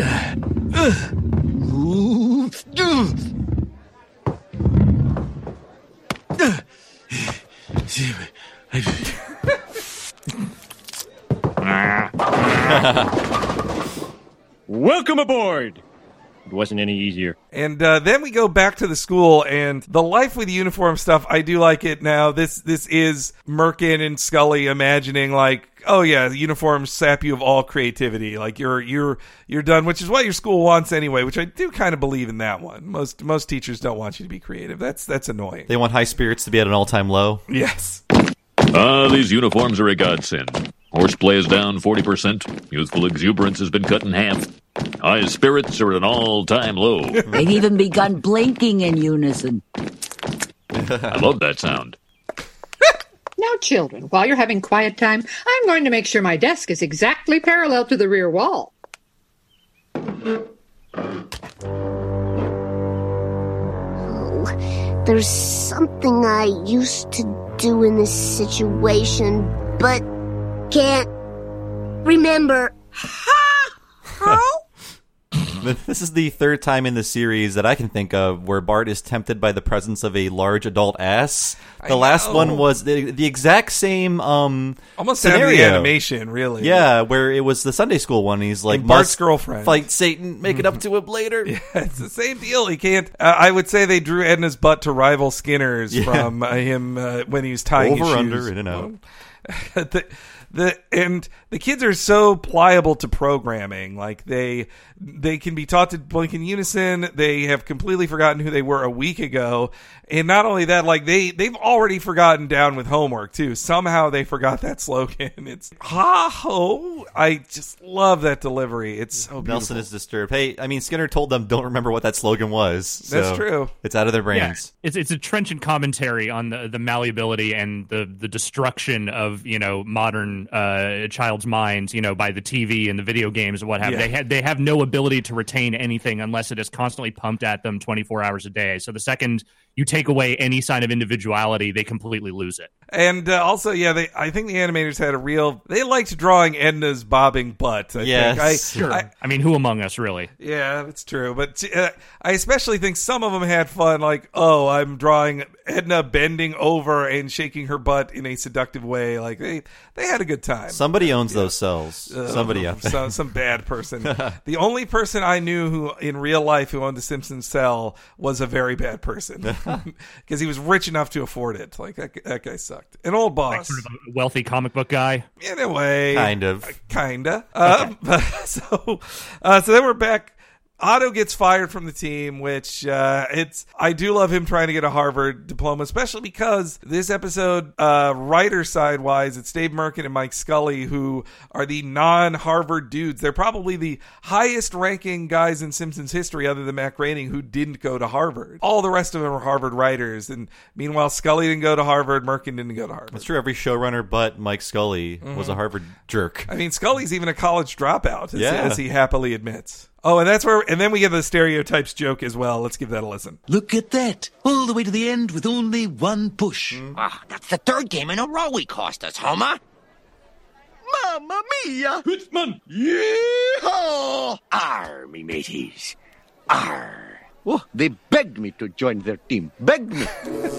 Speaker 5: Welcome aboard! It wasn't any easier.
Speaker 3: And uh, then we go back to the school, and the life with uniform stuff, I do like it now. This this is Merkin and Scully imagining, like, oh yeah, the uniforms sap you of all creativity. Like, you're you're you're done, which is what your school wants anyway, which I do kind of believe in that one. Most most teachers don't want you to be creative. That's that's annoying.
Speaker 2: They want high spirits to be at an all-time low.
Speaker 3: Yes.
Speaker 16: Ah, these uniforms are a godsend. Horseplay is down forty percent. Youthful exuberance has been cut in half. High spirits are at an all-time low.
Speaker 9: They've even begun blinking in unison.
Speaker 16: I love that sound.
Speaker 14: Now, children, while you're having quiet time, I'm going to make sure my desk is exactly parallel to the rear wall.
Speaker 7: Oh, there's something I used to do in this situation, but can't remember.
Speaker 15: Ha
Speaker 2: This is the third time in the series that I can think of where Bart is tempted by the presence of a large adult ass. The
Speaker 3: I
Speaker 2: last
Speaker 3: know.
Speaker 2: one was the, the exact same um,
Speaker 3: Almost sound
Speaker 2: scenario.
Speaker 3: the animation, really.
Speaker 2: Yeah, where it was the Sunday school one. He's like,
Speaker 3: And Bart's
Speaker 2: must
Speaker 3: girlfriend.
Speaker 2: fight Satan, make it up to him later.
Speaker 3: Yeah, it's the same deal. He can't. Uh, I would say they drew Edna's butt to rival Skinner's
Speaker 2: Yeah.
Speaker 3: from uh, him uh, when he was tying
Speaker 2: Over,
Speaker 3: his
Speaker 2: under,
Speaker 3: shoes.
Speaker 2: in and out.
Speaker 3: the, the and the kids are so pliable to programming. Like they they can be taught to blink in unison. They have completely forgotten who they were a week ago. And not only that, like they they've already forgotten down with homework too. Somehow they forgot that slogan. It's ha ho. I just love that delivery. It's so beautiful.
Speaker 2: Nelson is disturbed. Hey, I mean, Skinner told them don't remember what that slogan was. So
Speaker 3: That's true.
Speaker 2: It's out of their brains.
Speaker 4: Yeah, it's it's a trenchant commentary on the, the malleability and the, the destruction of you know modern uh, child's minds, you know, by the T V and the video games and what have you.
Speaker 3: Yeah.
Speaker 4: They ha- they have no ability to retain anything unless it is constantly pumped at them twenty-four hours a day. So the second you take away any sign of individuality, they completely lose it.
Speaker 3: And uh, also, yeah, they. I think the animators had a real. They liked drawing Edna's bobbing butt. I
Speaker 2: Yes.
Speaker 3: think. I,
Speaker 4: Sure.
Speaker 3: I,
Speaker 4: I mean, who among us, really?
Speaker 3: yeah, that's true. But uh, I especially think some of them had fun. Like, oh, I'm drawing Edna bending over and shaking her butt in a seductive way. Like they, they had a good time.
Speaker 2: Somebody owns those cells.
Speaker 3: Uh,
Speaker 2: Somebody out there.
Speaker 3: some, some bad person. The only person I knew who, in real life, who owned the Simpsons cell was a very bad person because he was rich enough to afford it. Like that, that guy sucked. An old boss,
Speaker 4: Like sort of a wealthy comic book guy.
Speaker 3: in a way,
Speaker 2: Kind of.
Speaker 3: kinda. Um, so, uh, so then we're back. Otto gets fired from the team, which uh, it's. I do love him trying to get a Harvard diploma, especially because this episode, uh, writer side wise, it's Dave Merkin and Mike Scully who are the non-Harvard dudes. They're probably the highest ranking guys in Simpsons history, other than Matt Groening, who didn't go to Harvard. All the rest of them are Harvard writers, and meanwhile, Scully didn't go to Harvard, Merkin didn't go to Harvard.
Speaker 2: That's true. Every showrunner but Mike Scully was a Harvard jerk.
Speaker 3: I mean, Scully's even a college dropout, as,
Speaker 2: Yeah.
Speaker 3: as he happily admits. Oh, and that's where, and then we get the stereotypes joke as well. Let's give that a listen.
Speaker 13: Look at that. All the way to the end with only one push.
Speaker 1: Ah, that's the third game in a row we cost us, Homer. Mamma mia!
Speaker 5: Hutzman!
Speaker 1: Yeehaw! Arr, me mateys. Arr. Oh, they begged me to join their team. Begged me.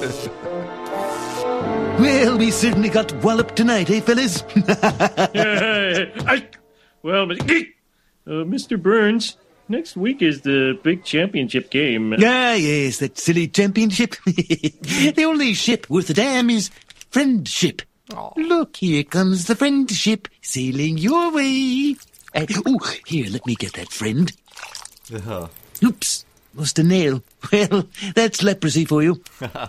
Speaker 13: Well, we certainly got walloped tonight, eh, fellas?
Speaker 5: Hey, I, well, Mister Geek, uh, Mister Burns, next week is the big championship game.
Speaker 13: Ah, yes, that silly championship. The only ship worth a damn is friendship. Look, here comes the friendship sailing your way. Uh, oh, here, let me get that friend.
Speaker 2: Uh-huh.
Speaker 13: Oops, lost a nail. Well, that's leprosy for you.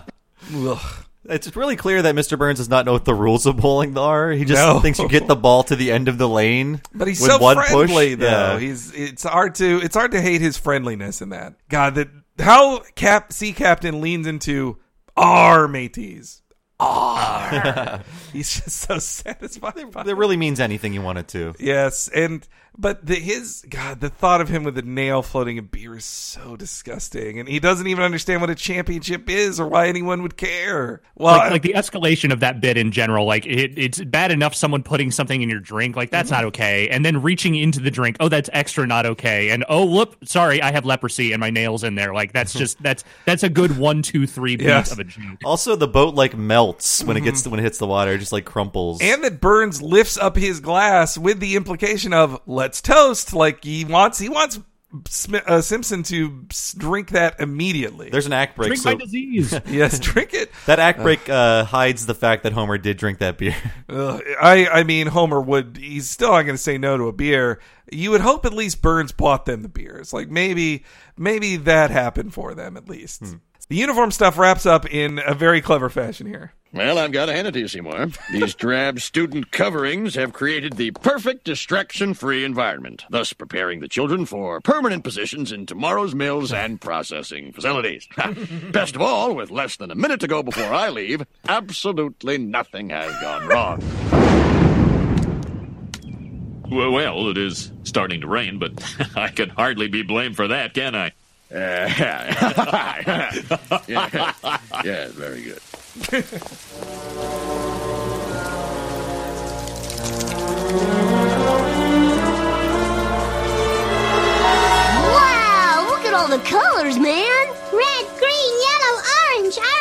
Speaker 2: It's really clear that Mister Burns does not know what the rules of bowling are. He just
Speaker 3: No.
Speaker 2: thinks you get the ball to the end of the lane.
Speaker 3: But he's
Speaker 2: with
Speaker 3: so
Speaker 2: one
Speaker 3: friendly,
Speaker 2: push.
Speaker 3: though.
Speaker 2: Yeah.
Speaker 3: He's it's hard to it's hard to hate his friendliness in that. God, that how Cap Sea Captain leans into our mateys. Arr. He's just so satisfied by
Speaker 2: That really means anything you want it to.
Speaker 3: Yes, and but the, his God, the thought of him with a nail floating in beer is so disgusting, and he doesn't even understand what a championship is or why anyone would care. Well,
Speaker 4: like, like the escalation of that bit in general, like it, it's bad enough someone putting something in your drink, like that's not okay, and then reaching into the drink, oh, that's extra not okay, and oh, whoop, sorry, I have leprosy and my nail's in there. Like that's just that's that's a good one, two, three beat
Speaker 3: Yes.
Speaker 4: of a joke.
Speaker 2: Also, the boat like melts when it gets when it hits the water, it just like crumples.
Speaker 3: and that Burns lifts up his glass with the implication of "let's toast." Like he wants, he wants Sm- uh, Simpson to s- drink that immediately.
Speaker 2: There's an act break.
Speaker 4: Drink
Speaker 2: so
Speaker 4: my disease.
Speaker 3: Yes, drink it.
Speaker 2: that act break uh, hides the fact that Homer did drink that beer.
Speaker 3: Ugh, I, I mean, Homer would. He's still not going to say no to a beer. You would hope at least Burns bought them the beers. Like maybe, maybe that happened for them at least.
Speaker 2: Hmm.
Speaker 3: The uniform stuff wraps up in a very clever fashion here.
Speaker 17: Well, I've got to hand it to you, Seymour. These drab student coverings have created the perfect distraction-free environment, thus preparing the children for permanent positions in tomorrow's mills and processing facilities. Best of all, with less than a minute to go before I leave, absolutely nothing has gone wrong.
Speaker 16: Well, well, it is starting to rain, but I can hardly be blamed for that, can I?
Speaker 17: Uh, yeah. Yeah, very good.
Speaker 7: the colors, man.
Speaker 20: Red, green, yellow, orange. I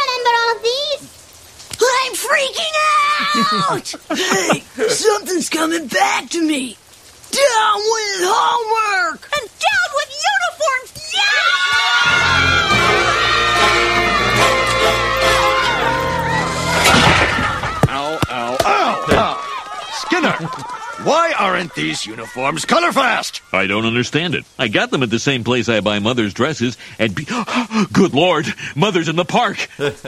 Speaker 20: remember all of these.
Speaker 15: I'm freaking out! Hey, something's coming back to me. Down with homework!
Speaker 20: And down with uniforms! Yeah!
Speaker 17: Ow, ow, ow, ow. Skinner, why aren't these uniforms color-fast?
Speaker 16: I don't understand it. I got them at the same place I buy Mother's dresses, and be- good Lord, Mother's in the park.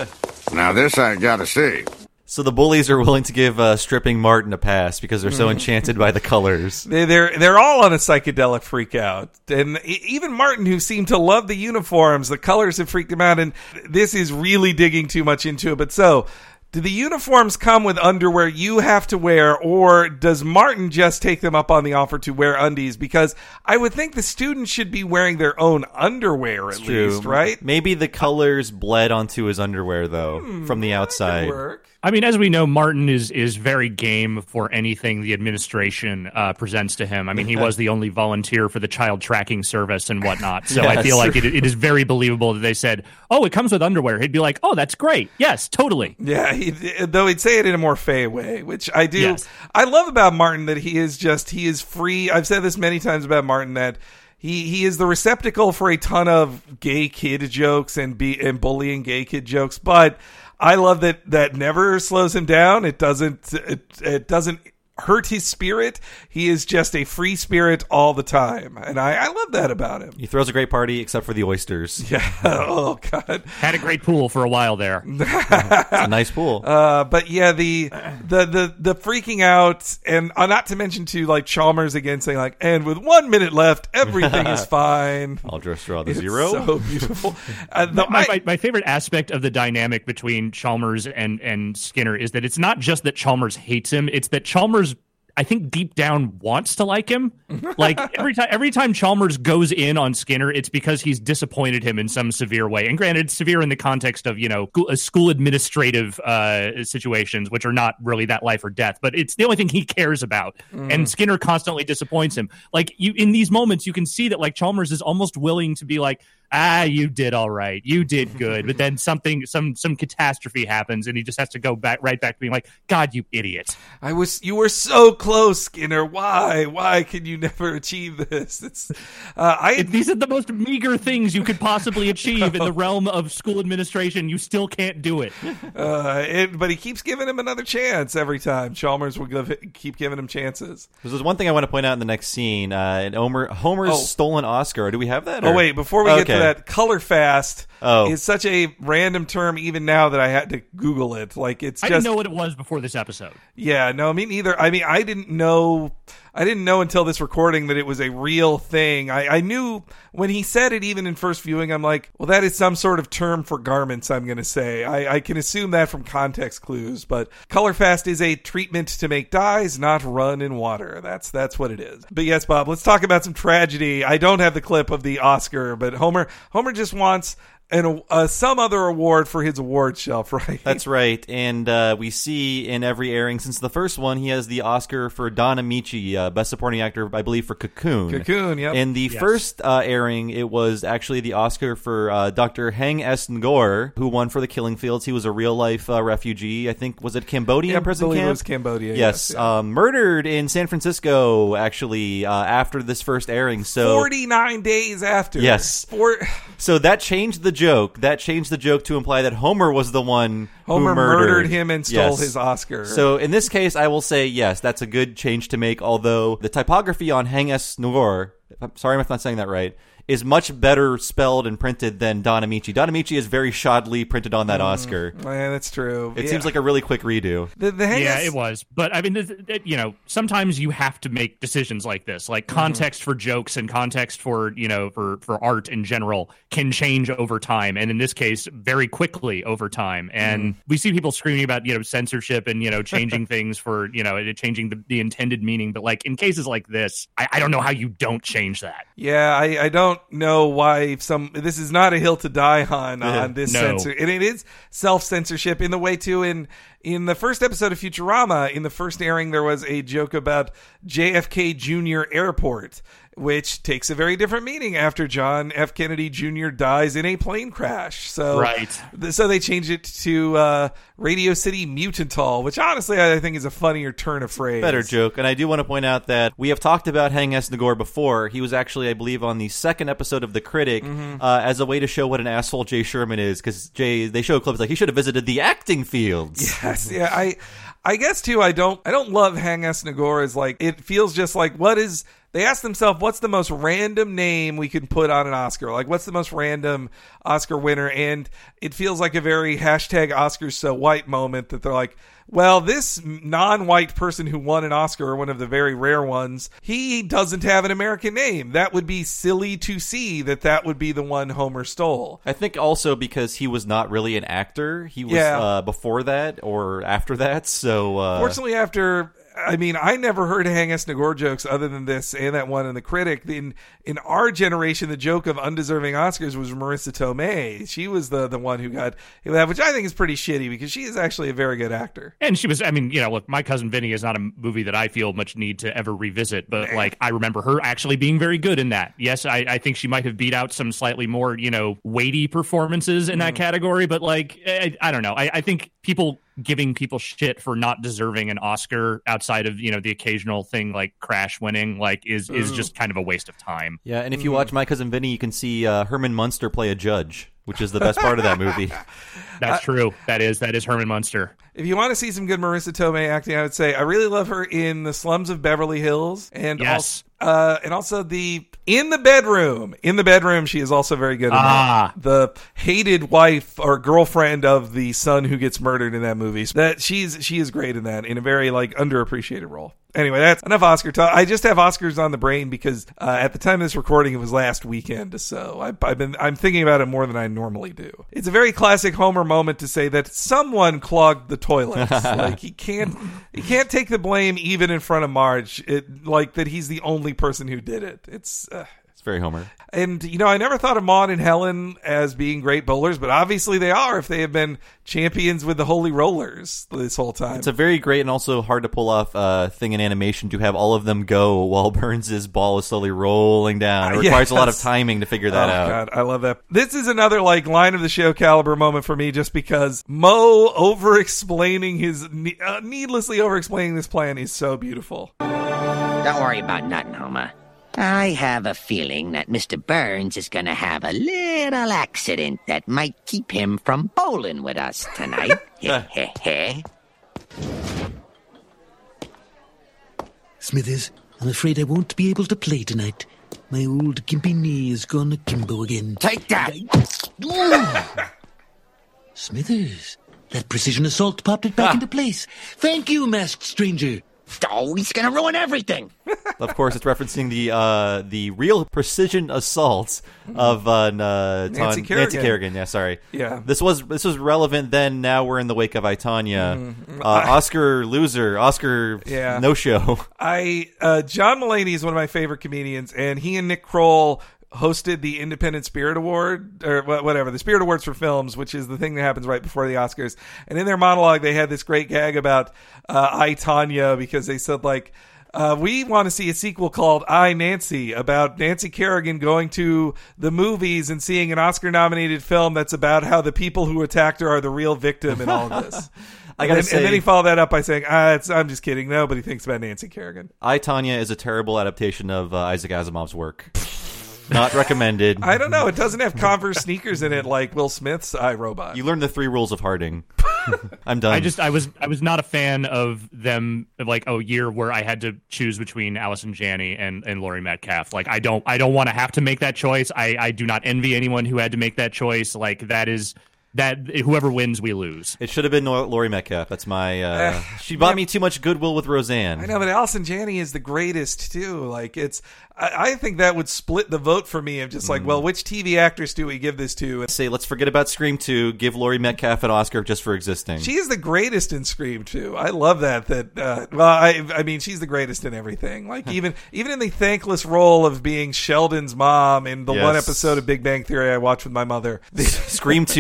Speaker 17: Now this I gotta see.
Speaker 2: So the bullies are willing to give uh, stripping Martin a pass because they're so enchanted by the colors.
Speaker 3: They, they're they're all on a psychedelic freak out, and even Martin, who seemed to love the uniforms, the colors have freaked him out, and this is really digging too much into it. But so, do the uniforms come with underwear you have to wear, or does Martin just take them up on the offer to wear undies? Because I would think the students should be wearing their own underwear at least, right?
Speaker 2: Maybe the colors bled onto his underwear, though, hmm, from the outside.
Speaker 4: I mean, as we know, Martin is is very game for anything the administration uh, presents to him. I mean, he was the only volunteer for the child tracking service and whatnot. So yes. I feel like it, it is very believable that they said, oh, it comes with underwear. He'd be like, oh, that's great. Yes, totally.
Speaker 3: Yeah, he, though he'd say it in a more fey way, which I do.
Speaker 4: Yes.
Speaker 3: I love about Martin that he is just, he is free. I've said this many times about Martin, that He he is the receptacle for a ton of gay kid jokes and be and bullying gay kid jokes, but I love that that never slows him down. It doesn't it, it doesn't hurt his spirit. He is just a free spirit all the time, and I, I love that about him.
Speaker 2: He throws a great party, except for the oysters.
Speaker 3: Yeah. Oh God.
Speaker 4: Had a great pool for a while there.
Speaker 2: It's a nice pool.
Speaker 3: Uh, but yeah, the the the the freaking out, and uh, not to mention too, like Chalmers again saying like, and with one minute left, everything is fine.
Speaker 2: I'll just draw the
Speaker 3: It's
Speaker 2: zero.
Speaker 3: So beautiful. Uh,
Speaker 4: my, my, my, my favorite aspect of the dynamic between Chalmers and, and Skinner is that it's not just that Chalmers hates him, it's that Chalmers, I think, deep down wants to like him. Like every time every time Chalmers goes in on Skinner, it's because he's disappointed him in some severe way. And granted, severe in the context of, you know, school administrative uh, situations, which are not really that life or death, but it's the only thing he cares about. Mm. And Skinner constantly disappoints him. Like, you, in these moments, you can see that, like, Chalmers is almost willing to be like, ah, you did all right. You did good. But then something, some some catastrophe happens, and he just has to go back right back to being like, God, you idiot.
Speaker 3: I was, you were so close, Skinner. Why? Why can you never achieve this? It's, uh, I.
Speaker 4: It, these are the most meager things you could possibly achieve in the realm of school administration. You still can't do it.
Speaker 3: Uh, it but he keeps giving him another chance every time. Chalmers will give, keep giving him chances.
Speaker 2: There's one thing I want to point out in the next scene. Uh, in Homer, Homer's oh. stolen Oscar. Do we have that? Or?
Speaker 3: Oh, wait. Before we
Speaker 2: okay.
Speaker 3: get to that, color fast
Speaker 2: oh.
Speaker 3: is such a random term even now that I had to Google it. Like, it's
Speaker 4: I
Speaker 3: just,
Speaker 4: didn't know what it was before this episode.
Speaker 3: Yeah, no, me neither. I mean, I didn't know. I didn't know until this recording that it was a real thing. I, I knew when he said it, even in first viewing, I'm like, well, that is some sort of term for garments, I'm going to say. I, I can assume that from context clues, but color fast is a treatment to make dyes not run in water. That's that's what it is. But yes, Bob, let's talk about some tragedy. I don't have the clip of the Oscar, but Homer Homer just wants and uh, some other award for his award shelf, right?
Speaker 2: That's right. And uh, we see in every airing since the first one, he has the Oscar for Don Amici, uh, Best Supporting Actor, I believe, for Cocoon.
Speaker 3: Cocoon, yep.
Speaker 2: In the
Speaker 4: yes.
Speaker 2: first uh, airing, it was actually the Oscar for uh, Doctor Heng S. Ngor, who won for The Killing Fields. He was a real-life uh, refugee. I think, was it Cambodian
Speaker 3: yeah,
Speaker 2: prison
Speaker 3: I believe
Speaker 2: camp?
Speaker 3: It was Cambodia,
Speaker 2: yes.
Speaker 3: yes yeah.
Speaker 2: um, murdered in San Francisco, actually, uh, after this first airing. So
Speaker 3: forty-nine days after.
Speaker 2: Yes.
Speaker 3: Four...
Speaker 2: So that changed the joke. That changed the joke to imply that Homer was the one
Speaker 3: Homer
Speaker 2: who murdered.
Speaker 3: murdered him and stole
Speaker 2: yes.
Speaker 3: his Oscar.
Speaker 2: So in this case, I will say, yes, that's a good change to make, although the typography on Heng S. Ngor, I'm sorry if I'm not saying that right, is much better spelled and printed than Don Amici. Don Amici is very shoddily printed on that mm, Oscar.
Speaker 3: Yeah, that's true.
Speaker 2: It
Speaker 3: yeah.
Speaker 2: seems like a really quick redo.
Speaker 3: The, the
Speaker 4: yeah,
Speaker 3: S-
Speaker 4: it was. But I mean, th- th- you know, sometimes you have to make decisions like this. Like context mm-hmm. for jokes and context for, you know, for, for art in general can change over time. And in this case, very quickly over time. And mm. we see people screaming about, you know, censorship and, you know, changing things for, you know, changing the, the intended meaning. But like in cases like this, I, I don't know how you don't change that.
Speaker 3: Yeah, I, I don't know why some this is not a hill to die on
Speaker 2: Yeah.
Speaker 3: on this
Speaker 4: No.
Speaker 3: censor, and it is self-censorship in the way too. In in the first episode of Futurama, in the first airing, there was a joke about J F K Junior Airport, which takes a very different meaning after John F. Kennedy Junior dies in a plane crash. So,
Speaker 4: right.
Speaker 3: th- so they changed it to uh, Radio City Mutantal, which honestly I think is a funnier turn of phrase.
Speaker 2: Better joke. And I do want to point out that we have talked about Hank S. Nagor before. He was actually, I believe, on the second episode of The Critic
Speaker 3: Mhm.
Speaker 2: uh, as a way to show what an asshole Jay Sherman is, because Jay, they show clips like he should have visited the acting fields.
Speaker 3: Yes, yeah, I, I guess too. I don't, I don't love Hank S. Nagor. Is like it feels just like what is. They asked themselves, what's the most random name we can put on an Oscar? Like, what's the most random Oscar winner? And it feels like a very hashtag Oscars so white moment that they're like, well, this non-white person who won an Oscar, or one of the very rare ones, he doesn't have an American name. That would be silly to see that that would be the one Homer stole.
Speaker 2: I think also because he was not really an actor. He was
Speaker 3: Yeah.
Speaker 2: uh, before that or after that. So, uh,
Speaker 3: Fortunately, after... I mean, I never heard Hank S. Nagor jokes other than this and that one in The Critic. In in our generation, the joke of undeserving Oscars was Marissa Tomei. She was the, the one who got that, which I think is pretty shitty because she is actually a very good actor.
Speaker 4: And she was, I mean, you know, look, My Cousin Vinny is not a movie that I feel much need to ever revisit, but like, I remember her actually being very good in that. Yes, I, I think she might have beat out some slightly more, you know, weighty performances in that
Speaker 3: Mm.
Speaker 4: category, but like, I, I don't know. I, I think people giving people shit for not deserving an Oscar outside of, you know, the occasional thing like Crash winning, like, is, is
Speaker 2: Ooh.
Speaker 4: just kind of a waste of time.
Speaker 2: Yeah, and if you watch My Cousin Vinny, you can see uh, Herman Munster play a judge, which is the best part of that movie.
Speaker 4: That's true. That is that is Herman Munster.
Speaker 3: If you want to see some good Marissa Tomei acting, I would say I really love her in The Slums of Beverly Hills, and
Speaker 4: Yes.
Speaker 3: also, uh, and also the In the Bedroom. In the Bedroom, she is also very good. In
Speaker 4: Ah.
Speaker 3: that. The hated wife or girlfriend of the son who gets murdered in that movie. That she's she is great in that, in a very like underappreciated role. Anyway, that's enough Oscar talk. I just have Oscars on the brain because uh, at the time of this recording, it was last weekend. So I, I've been I'm thinking about it more than I normally do. It's a very classic Homer moment to say that someone clogged the toilets. Like he can't he can't take the blame even in front of Marge. It like that he's the only person who did it. It's. Uh,
Speaker 2: It's very Homer.
Speaker 3: And, you know, I never thought of Maude and Helen as being great bowlers, but obviously they are if they have been champions with the Holy Rollers this whole time.
Speaker 2: It's a very great and also hard to pull off uh, thing in animation to have all of them go while Burns' ball is slowly rolling down. It
Speaker 3: Uh,
Speaker 2: requires a lot of
Speaker 3: yes.
Speaker 2: timing to figure that
Speaker 3: oh,
Speaker 2: out.
Speaker 3: God, I love that. This is another like line of the show caliber moment for me just because Mo over-explaining his, ne- uh, needlessly over-explaining this plan is so beautiful.
Speaker 1: Don't worry about nothing, Homer. I have a feeling that Mister Burns is going to have a little accident that might keep him from bowling with us tonight. Heh heh heh.
Speaker 13: Smithers, I'm afraid I won't be able to play tonight. My old gimpy knee has gone akimbo again.
Speaker 1: Take that!
Speaker 13: Ooh. Smithers, that precision assault popped it back into place. Thank you, masked stranger.
Speaker 1: Oh, he's going to ruin everything.
Speaker 2: Of course, it's referencing the uh, the real precision assaults of uh, n- uh,
Speaker 3: Nancy
Speaker 2: Ton-
Speaker 3: Kerrigan.
Speaker 2: Nancy Kerrigan. Yeah, sorry.
Speaker 3: Yeah.
Speaker 2: This was this was relevant then. Now we're in the wake of I, Tonya.
Speaker 3: Mm.
Speaker 2: Uh, Oscar loser. Oscar
Speaker 3: Yeah.
Speaker 2: no show.
Speaker 3: I uh, John Mulaney is one of my favorite comedians, and he and Nick Kroll hosted the Independent Spirit Award, or wha- whatever, the Spirit Awards for films, which is the thing that happens right before the Oscars. And in their monologue, they had this great gag about uh, I, Tonya, because they said, like, uh, we want to see a sequel called I, Nancy, about Nancy Kerrigan going to the movies and seeing an Oscar-nominated film that's about how the people who attacked her are the real victim in all of this.
Speaker 2: I
Speaker 3: and,
Speaker 2: gotta
Speaker 3: then,
Speaker 2: say-
Speaker 3: and then he followed that up by saying, ah, it's, I'm just kidding. Nobody thinks about Nancy Kerrigan.
Speaker 2: I, Tonya is a terrible adaptation of uh, Isaac Asimov's work. Not recommended.
Speaker 3: I don't know. It doesn't have Converse sneakers in it like Will Smith's I, Robot.
Speaker 2: You learn the three rules of Harding. I'm done.
Speaker 4: I just I was I was not a fan of them like a year where I had to choose between Allison Janney and, and Laurie Metcalf. Like I don't I don't want to have to make that choice. I, I do not envy anyone who had to make that choice. Like that is that whoever wins we lose.
Speaker 2: It should have been Laurie Metcalf. That's my. Uh, she bought me too much goodwill with Roseanne.
Speaker 3: I know, but Allison Janney is the greatest too. Like it's, I, I think that would split the vote for me of just like, well, which T V actress do we give this to?
Speaker 2: Say, let's forget about Scream two. Give Laurie Metcalf an Oscar just for existing.
Speaker 3: She is the greatest in Scream two. I love that. That uh, well, I, I mean, she's the greatest in everything. Like even, even in the thankless role of being Sheldon's mom in the
Speaker 2: Yes.
Speaker 3: one episode of Big Bang Theory I watched with my mother.
Speaker 2: Scream two, Aunt Jackie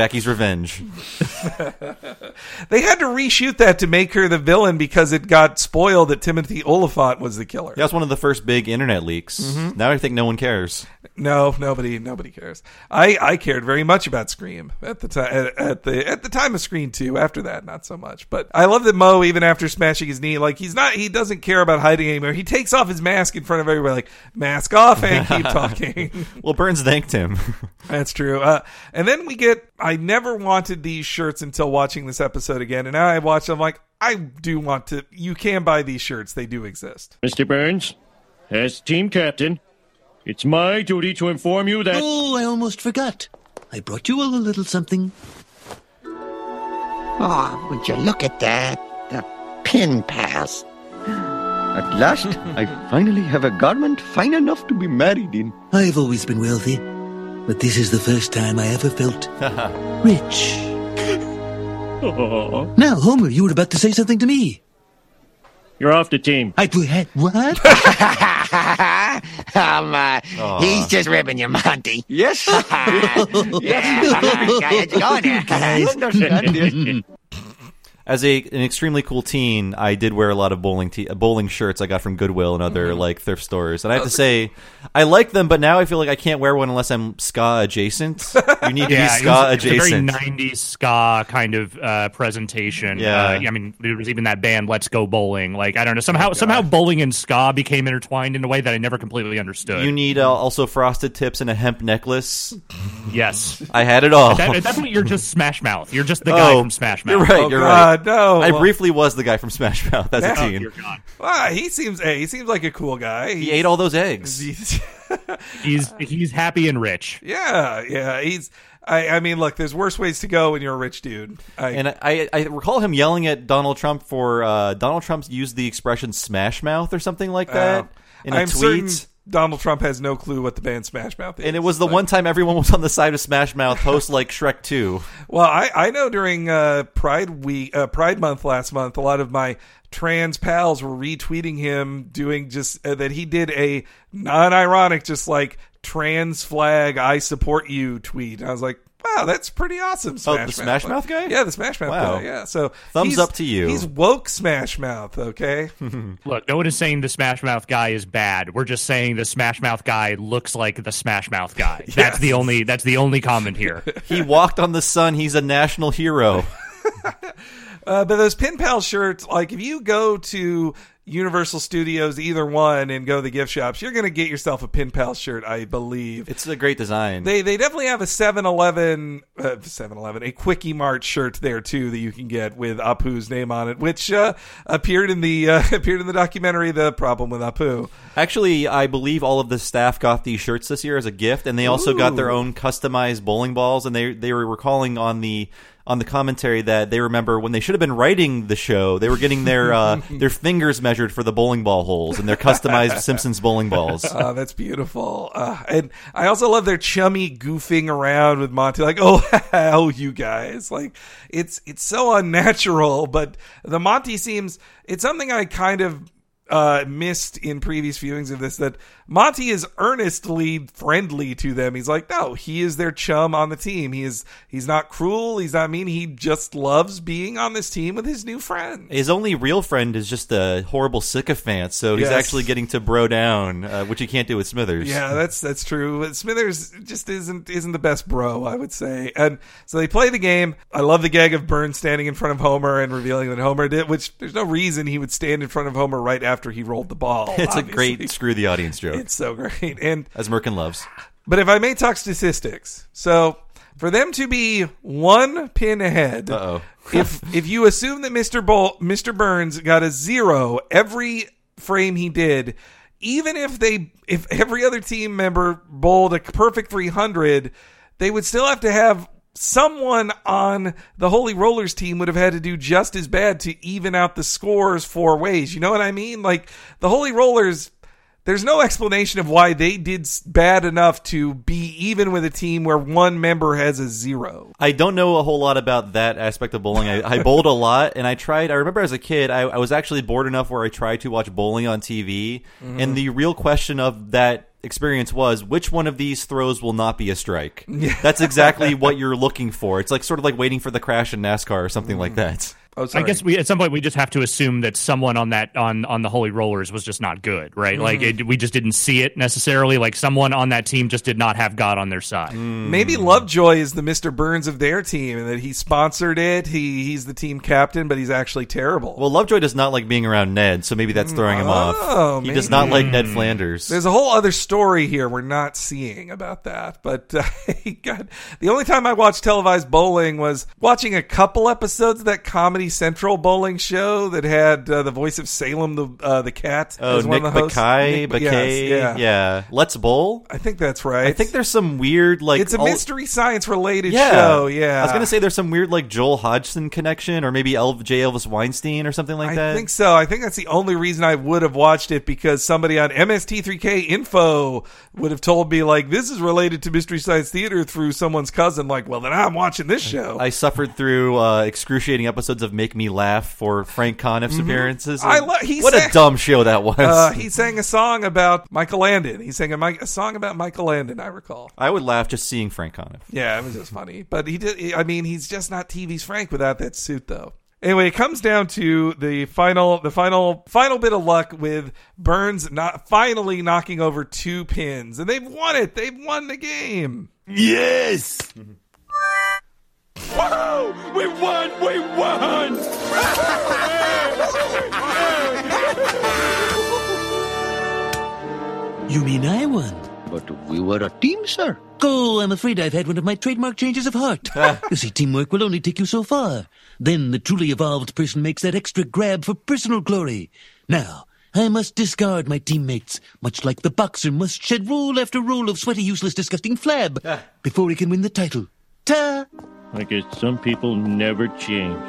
Speaker 2: Jackie's Revenge.
Speaker 3: They had to reshoot that to make her the villain because it got spoiled that Timothy Oliphant was the killer.
Speaker 2: That was one of the first big internet leaks.
Speaker 3: Mm-hmm.
Speaker 2: Now I think no one cares.
Speaker 3: No, nobody, nobody cares. I, I cared very much about Scream at the time. At, at the at the time of Scream two. After that, not so much. But I love that Mo, even after smashing his knee, like he's not, he doesn't care about hiding anymore. He takes off his mask in front of everybody, like mask off and keep talking.
Speaker 2: Well, Burns thanked him.
Speaker 3: That's true. Uh, and then we get. I never wanted these shirts until watching this episode again, and now I watch. I'm like, I do want to. You can buy these shirts. They do exist.
Speaker 5: Mister Burns, as team captain, it's my duty to inform you that...
Speaker 13: Oh, I almost forgot. I brought you all a little something.
Speaker 1: Oh, would you look at that? The pin pass.
Speaker 10: At last, I finally have a garment fine enough to be married in.
Speaker 13: I've always been wealthy, but this is the first time I ever felt rich.
Speaker 5: Oh.
Speaker 13: Now, Homer, you were about to say something to me.
Speaker 5: You're off the team.
Speaker 13: I had what?
Speaker 1: um, uh, he's just ribbing you, Monty.
Speaker 10: Yes.
Speaker 1: Yeah, how's it going there?
Speaker 10: I understand this.
Speaker 2: As a an extremely cool teen, I did wear a lot of bowling te- bowling shirts I got from Goodwill and other
Speaker 3: Mm-hmm.
Speaker 2: like thrift stores, and I have to say, I like them, but now I feel like I can't wear one unless I'm ska adjacent. You need to
Speaker 4: Yeah,
Speaker 2: be
Speaker 4: it
Speaker 2: ska
Speaker 4: was, it was a
Speaker 2: adjacent.
Speaker 4: very nineties ska kind of uh, presentation.
Speaker 2: Yeah.
Speaker 4: Uh, I mean, there was even that band Let's Go Bowling. Like, I don't know, somehow
Speaker 3: Oh,
Speaker 4: somehow bowling and ska became intertwined in a way that I never completely understood.
Speaker 2: You need uh, also frosted tips and a hemp necklace.
Speaker 4: Yes,
Speaker 2: I had it all.
Speaker 4: At that, at that point, you're just Smash Mouth. You're just the guy
Speaker 2: Oh,
Speaker 4: from Smash Mouth.
Speaker 2: You're right.
Speaker 3: Oh,
Speaker 2: you're
Speaker 3: God,
Speaker 2: right.
Speaker 3: no.
Speaker 2: I briefly was the guy from Smash Mouth as a
Speaker 3: Now-
Speaker 2: teen.
Speaker 3: Ah, he seems. Hey, he seems like a cool guy.
Speaker 2: He ate all those eggs.
Speaker 4: He's he's happy and rich.
Speaker 3: Yeah, yeah. He's. I, I mean, look. There's worse ways to go when you're a rich dude. I,
Speaker 2: And I, I recall him yelling at Donald Trump for uh, Donald Trump's used the expression "Smash Mouth" or something like that
Speaker 3: uh,
Speaker 2: in a
Speaker 3: I'm
Speaker 2: tweet.
Speaker 3: certain Donald Trump has no clue what the band Smash Mouth is.
Speaker 2: And it was the one time everyone was on the side of Smash Mouth, post like Shrek two.
Speaker 3: Well, I, I know during uh, Pride Week, uh, Pride Month last month, a lot of my trans pals were retweeting him doing just uh, that he did a non-ironic, just like trans flag, I support you tweet. And I was like, wow, that's pretty awesome. Smash
Speaker 2: Oh, the Smash
Speaker 3: Mouth.
Speaker 2: Mouth guy?
Speaker 3: Yeah, the Smash Mouth
Speaker 2: Wow.
Speaker 3: guy. Yeah, so
Speaker 2: Thumbs
Speaker 3: he's-
Speaker 2: up to you.
Speaker 3: He's woke Smash Mouth. Okay.
Speaker 4: Look, no one is saying the Smash Mouth guy is bad. We're just saying the Smash Mouth guy looks like the Smash Mouth guy. That's
Speaker 3: Yes.
Speaker 4: the only that's the only comment here.
Speaker 2: He walked on the sun. He's a national hero.
Speaker 3: Uh, but those Pin Pal shirts, like if you go to Universal Studios, either one, and go to the gift shops, you're going to get yourself a Pin Pal shirt, I believe.
Speaker 2: It's a great design.
Speaker 3: They they definitely have a seven eleven, uh, seven eleven, a Quickie Mart shirt there too that you can get with Apu's name on it, which uh, appeared in the uh, appeared in the documentary The Problem with Apu.
Speaker 2: Actually, I believe all of the staff got these shirts this year as a gift, and they also
Speaker 3: Ooh.
Speaker 2: got their own customized bowling balls. And they they were recalling on the on the commentary that they remember when they should have been writing the show, they were getting their uh, their fingers measured for the bowling ball holes and their customized Simpsons bowling balls.
Speaker 3: Oh, that's beautiful. Uh, and I also love their chummy goofing around with Monty, like, oh, oh, you guys. Like, it's it's so unnatural, but the Monty seems, it's something I kind of uh, missed in previous viewings of this, that Monty is earnestly friendly to them. He's like, no, he is their chum on the team. He is, he's not cruel. He's not mean. He just loves being on this team with his new friend.
Speaker 2: His only real friend is just a horrible sycophant, so he's
Speaker 3: Yes.
Speaker 2: actually getting to bro down, uh, which he can't do with Smithers.
Speaker 3: Yeah, that's that's true. But Smithers just isn't isn't the best bro, I would say. And so they play the game. I love the gag of Burns standing in front of Homer and revealing that Homer did, which there's no reason he would stand in front of Homer right after he rolled the ball.
Speaker 2: It's
Speaker 3: obviously.
Speaker 2: a great screw the audience joke.
Speaker 3: It's so great. And
Speaker 2: as Merkin loves.
Speaker 3: But if I may talk statistics, so for them to be one pin ahead,
Speaker 2: Uh-oh.
Speaker 3: if if you assume that Mister Bull, Mister Burns got a zero every frame he did, even if they if every other team member bowled a perfect three hundred, they would still have to have someone on the Holy Rollers team would have had to do just as bad to even out the scores four ways. You know what I mean? Like the Holy Rollers, there's no explanation of why they did s- bad enough to be even with a team where one member has a zero.
Speaker 2: I don't know a whole lot about that aspect of bowling. I, I bowled a lot, and I tried. I remember as a kid, I, I was actually bored enough where I tried to watch bowling on T V.
Speaker 3: Mhm.
Speaker 2: And the real question of that experience was, which one of these throws will not be a strike? That's exactly what you're looking for. It's like sort of like waiting for the crash in NASCAR or something mm. like that.
Speaker 3: Oh,
Speaker 4: I guess we at some point we just have to assume that someone on that on, on the Holy Rollers was just not good, right? Mm-hmm. Like it, we just didn't see it necessarily. Like someone on that team just did not have God on their side.
Speaker 3: Mm. Maybe Lovejoy is the Mister Burns of their team, and that he sponsored it. He he's the team captain, but he's actually terrible.
Speaker 2: Well, Lovejoy does not like being around Ned, so maybe that's throwing him
Speaker 3: oh,
Speaker 2: off. He
Speaker 3: maybe.
Speaker 2: does not like Ned Flanders.
Speaker 3: There's a whole other story here we're not seeing about that. But uh, God, the only time I watched televised bowling was watching a couple episodes of that Comedy Central bowling show that had uh, the voice of Salem the uh, the cat
Speaker 2: oh,
Speaker 3: as one
Speaker 2: Nick
Speaker 3: of the hosts.
Speaker 2: Bakay,
Speaker 3: Nick,
Speaker 2: Bakay,
Speaker 3: yes, yeah.
Speaker 2: yeah. Let's Bowl?
Speaker 3: I think that's right.
Speaker 2: I think there's some weird, like...
Speaker 3: It's a
Speaker 2: all...
Speaker 3: mystery science related
Speaker 2: yeah.
Speaker 3: show, yeah.
Speaker 2: I was going to say there's some weird, like, Joel Hodgson connection, or maybe El- J. Elvis Weinstein or something like
Speaker 3: I
Speaker 2: that.
Speaker 3: I think so. I think that's the only reason I would have watched it, because somebody on M S T three K Info would have told me, like, this is related to Mystery Science Theater through someone's cousin. Like, well, then I'm watching this show.
Speaker 2: I suffered through uh, excruciating episodes of Make Me Laugh for Frank Conniff's mm-hmm. appearances.
Speaker 3: I lo- he
Speaker 2: what
Speaker 3: sang,
Speaker 2: a dumb show that was.
Speaker 3: Uh, he sang a song about Michael Landon. He sang a, a song about Michael Landon, I recall.
Speaker 2: I would laugh just seeing Frank Conniff.
Speaker 3: Yeah, it was just funny. But he did. I mean, he's just not T V's Frank without that suit, though. Anyway, it comes down to the final, the final, final bit of luck with Burns not finally knocking over two pins, and they've won it. They've won the game.
Speaker 13: Yes.
Speaker 5: Mm-hmm. Whoa! We won! We won!
Speaker 13: You mean I won?
Speaker 10: But we were a team, sir.
Speaker 13: Oh, I'm afraid I've had one of my trademark changes of heart. You see, teamwork will only take you so far. Then the truly evolved person makes that extra grab for personal glory. Now, I must discard my teammates, much like the boxer must shed roll after roll of sweaty, useless, disgusting flab before he can win the title. Ta!
Speaker 5: I guess some people never change.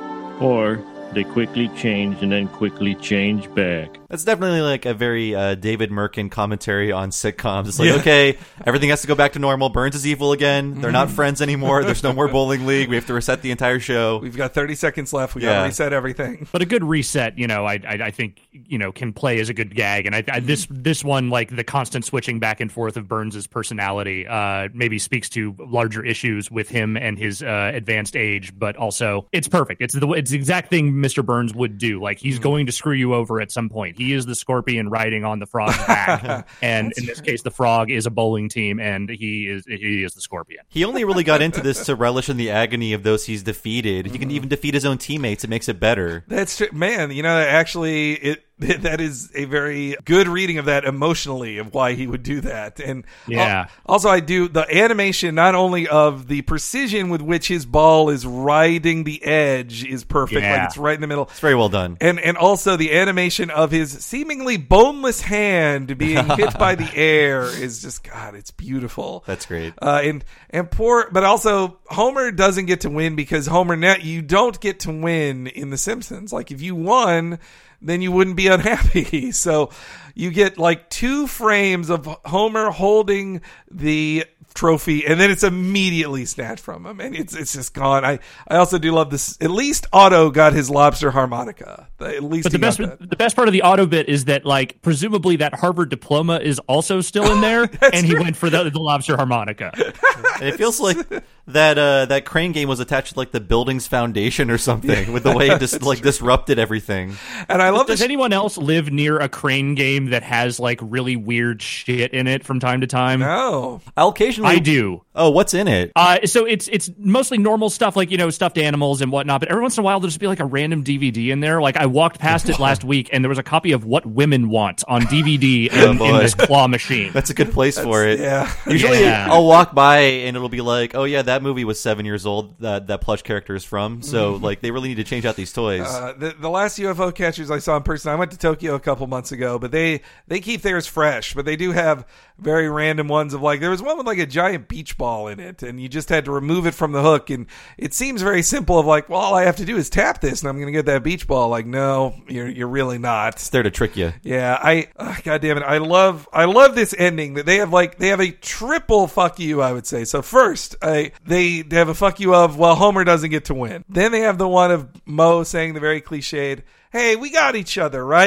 Speaker 5: Or they quickly change and then quickly change back.
Speaker 2: That's definitely like a very uh, David Merkin commentary on sitcoms. It's like,
Speaker 3: Yeah.
Speaker 2: okay, everything has to go back to normal. Burns is evil again. They're not friends anymore. There's no more bowling league. We have to reset the entire show.
Speaker 3: We've got thirty seconds left. We got
Speaker 2: Yeah.
Speaker 3: to reset everything.
Speaker 4: But a good reset, you know, I, I I think, you know, can play as a good gag. And I, I this this one, like the constant switching back and forth of Burns' personality, uh, maybe speaks to larger issues with him and his uh, advanced age. But also, it's perfect. It's the it's the exact thing Mister Burns would do. Like he's going to screw you over at some point. He is the scorpion riding on the frog's back, and in this case, the frog is a bowling team, and he is he is the scorpion.
Speaker 2: He only really got into this to relish in the agony of those he's defeated. He can even defeat his own teammates. It makes it better.
Speaker 3: That's true. Man, you know, actually, it that is a very good reading of that emotionally, of why he would do that. And
Speaker 4: yeah.
Speaker 3: Also, I do the animation, not only of the precision with which his ball is riding the edge is perfect.
Speaker 2: Yeah.
Speaker 3: Like it's right in the middle.
Speaker 2: It's very well done.
Speaker 3: And and also the animation of his seemingly boneless hand being hit by the air is just, God, it's beautiful.
Speaker 2: That's great.
Speaker 3: Uh, and and poor, but also Homer doesn't get to win because Homer net you don't get to win in The Simpsons. Like if you won, then you wouldn't be unhappy. So you get like two frames of Homer holding the trophy, and then it's immediately snatched from him, and it's it's just gone. I, I also do love this. At least Otto got his lobster harmonica. At least,
Speaker 4: but the
Speaker 3: he
Speaker 4: best
Speaker 3: got that.
Speaker 4: the best part of the Otto bit is that, like, presumably that Harvard diploma is also still in there, and he
Speaker 3: true.
Speaker 4: went for the, the lobster harmonica.
Speaker 2: And it feels like that uh, that crane game was attached to like the building's foundation or something, with the way it just like disrupted everything.
Speaker 3: And I love.
Speaker 4: Does
Speaker 3: this-
Speaker 4: anyone else live near a crane game that has like really weird shit in it from time to time?
Speaker 3: No,
Speaker 2: I'll occasionally.
Speaker 4: I do.
Speaker 2: Oh, what's in it?
Speaker 4: Uh, so it's it's mostly normal stuff, like, you know, stuffed animals and whatnot. But every once in a while, there'll just be like a random D V D in there. Like I walked past it last week, and there was a copy of What Women Want on D V D in,
Speaker 2: Oh, boy.
Speaker 4: in this claw machine.
Speaker 2: That's a good place for it.
Speaker 3: Yeah.
Speaker 2: Usually,
Speaker 4: Yeah.
Speaker 2: I'll walk by and it'll be like, "Oh yeah, that movie was seven years old. That that plush character is from." So like, they really need to change out these toys.
Speaker 3: Uh, the, the last U F O catchers I saw in person, I went to Tokyo a couple months ago, but they, they keep theirs fresh, but they do have very random ones of like, there was one with like a giant beach ball in it, and you just had to remove it from the hook, and it seems very simple of like, well, all I have to do is tap this and I'm going to get that beach ball. Like, no, you're you're really not.
Speaker 2: It's there to trick you.
Speaker 3: Yeah, I, uh, God damn it, I love, I love this ending that they have like, they have a triple fuck you, I would say. So first, I, they, they have a fuck you of, well, Homer doesn't get to win. Then they have the one of Moe saying the very cliched, hey, we got each other, right?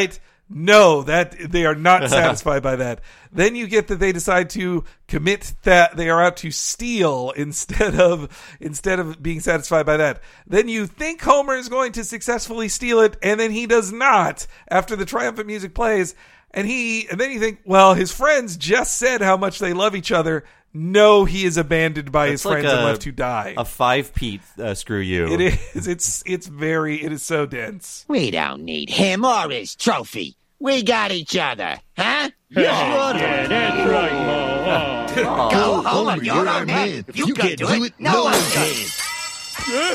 Speaker 3: No, that they are not satisfied by that. Then you get that they decide to commit that they are out to steal instead of instead of being satisfied by that. Then you think Homer is going to successfully steal it, and then he does not after the triumphant music plays. And he and then you think, well, his friends just said how much they love each other. No, he is abandoned by
Speaker 2: That's
Speaker 3: his
Speaker 2: like
Speaker 3: friends
Speaker 2: a,
Speaker 3: and left to die.
Speaker 2: A five Pete uh, screw you.
Speaker 3: It is. It's it's very. It is so dense.
Speaker 1: We don't need him or his trophy. We got each other, huh?
Speaker 5: Yeah, yeah, that's right, Mo.
Speaker 1: Oh. Go, Homer, you're our man.
Speaker 13: If
Speaker 1: You,
Speaker 13: you
Speaker 1: can
Speaker 13: can't
Speaker 1: do
Speaker 13: do
Speaker 1: it.
Speaker 13: it,
Speaker 1: No
Speaker 13: no
Speaker 1: one
Speaker 13: one
Speaker 1: can.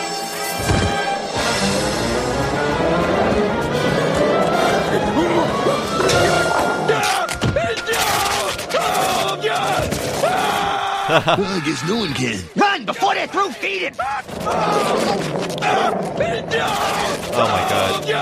Speaker 13: I guess no one can.
Speaker 1: Run before they're through feeding.
Speaker 2: Oh my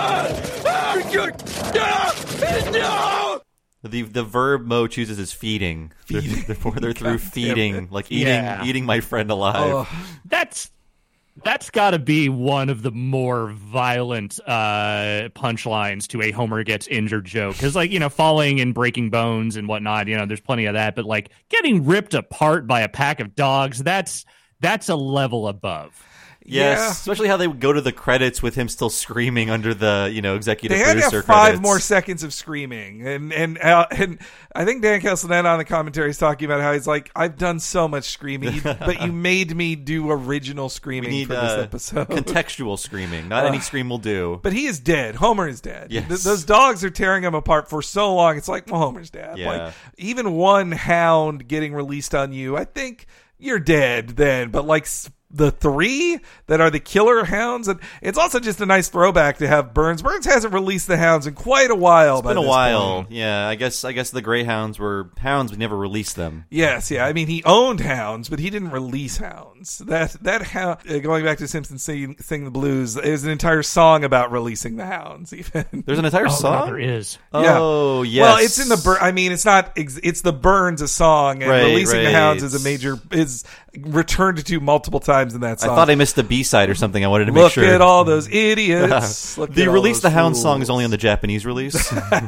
Speaker 2: god. The the verb Mo chooses is feeding. feeding. Before they're through feeding. Like eating
Speaker 4: Yeah.
Speaker 2: eating my friend alive.
Speaker 3: Oh.
Speaker 4: That's that's got to be one of the more violent uh, punchlines to a Homer gets injured joke. Because, like, you know, falling and breaking bones and whatnot, you know, there's plenty of that. But, like, getting ripped apart by a pack of dogs, that's that's a level above.
Speaker 2: Yes,
Speaker 3: Yeah.
Speaker 2: especially how they would go to the credits with him still screaming under the, you know, executive
Speaker 3: They had to
Speaker 2: producer
Speaker 3: have five
Speaker 2: credits.
Speaker 3: more seconds of screaming, and and uh, and I think Dan Castellaneta on the commentary is talking about how he's like, I've done so much screaming, but you made me do original screaming
Speaker 2: We need,
Speaker 3: for this
Speaker 2: uh,
Speaker 3: episode.
Speaker 2: contextual screaming. Not
Speaker 3: Uh,
Speaker 2: any scream will do.
Speaker 3: But he is dead. Homer is dead.
Speaker 2: Yes.
Speaker 3: Th- those dogs are tearing him apart for so long. It's like, well, Homer's dead.
Speaker 2: Yeah.
Speaker 3: Like, even one hound getting released on you, I think you're dead then. But like s- the three that are the killer hounds, and it's also just a nice throwback to have Burns. Burns hasn't released the hounds in quite a while.
Speaker 2: It's
Speaker 3: by
Speaker 2: been a
Speaker 3: this
Speaker 2: while.
Speaker 3: point.
Speaker 2: Yeah, I guess I guess the Greyhounds were hounds, but never released them.
Speaker 3: Yes, yeah. I mean, he owned hounds, but he didn't release hounds. That that hound, uh, going back to Simpsons sing, sing the Blues, there's an entire song about releasing the hounds. Even
Speaker 2: There's an entire
Speaker 4: Oh,
Speaker 2: song.
Speaker 4: God, there is.
Speaker 3: Yeah.
Speaker 2: Oh, yes.
Speaker 3: Well, it's in the Bur- I mean, it's not. Ex- it's the Burns a song, and
Speaker 2: Right,
Speaker 3: releasing the
Speaker 2: right.
Speaker 3: hounds is a major is returned to multiple times in that
Speaker 2: I
Speaker 3: song.
Speaker 2: thought I missed the B side or something. I wanted to make
Speaker 3: Look
Speaker 2: sure.
Speaker 3: at all those idiots. Look
Speaker 2: the
Speaker 3: at all
Speaker 2: release
Speaker 3: those
Speaker 2: the Hound
Speaker 3: fools.
Speaker 2: song is only on the Japanese release.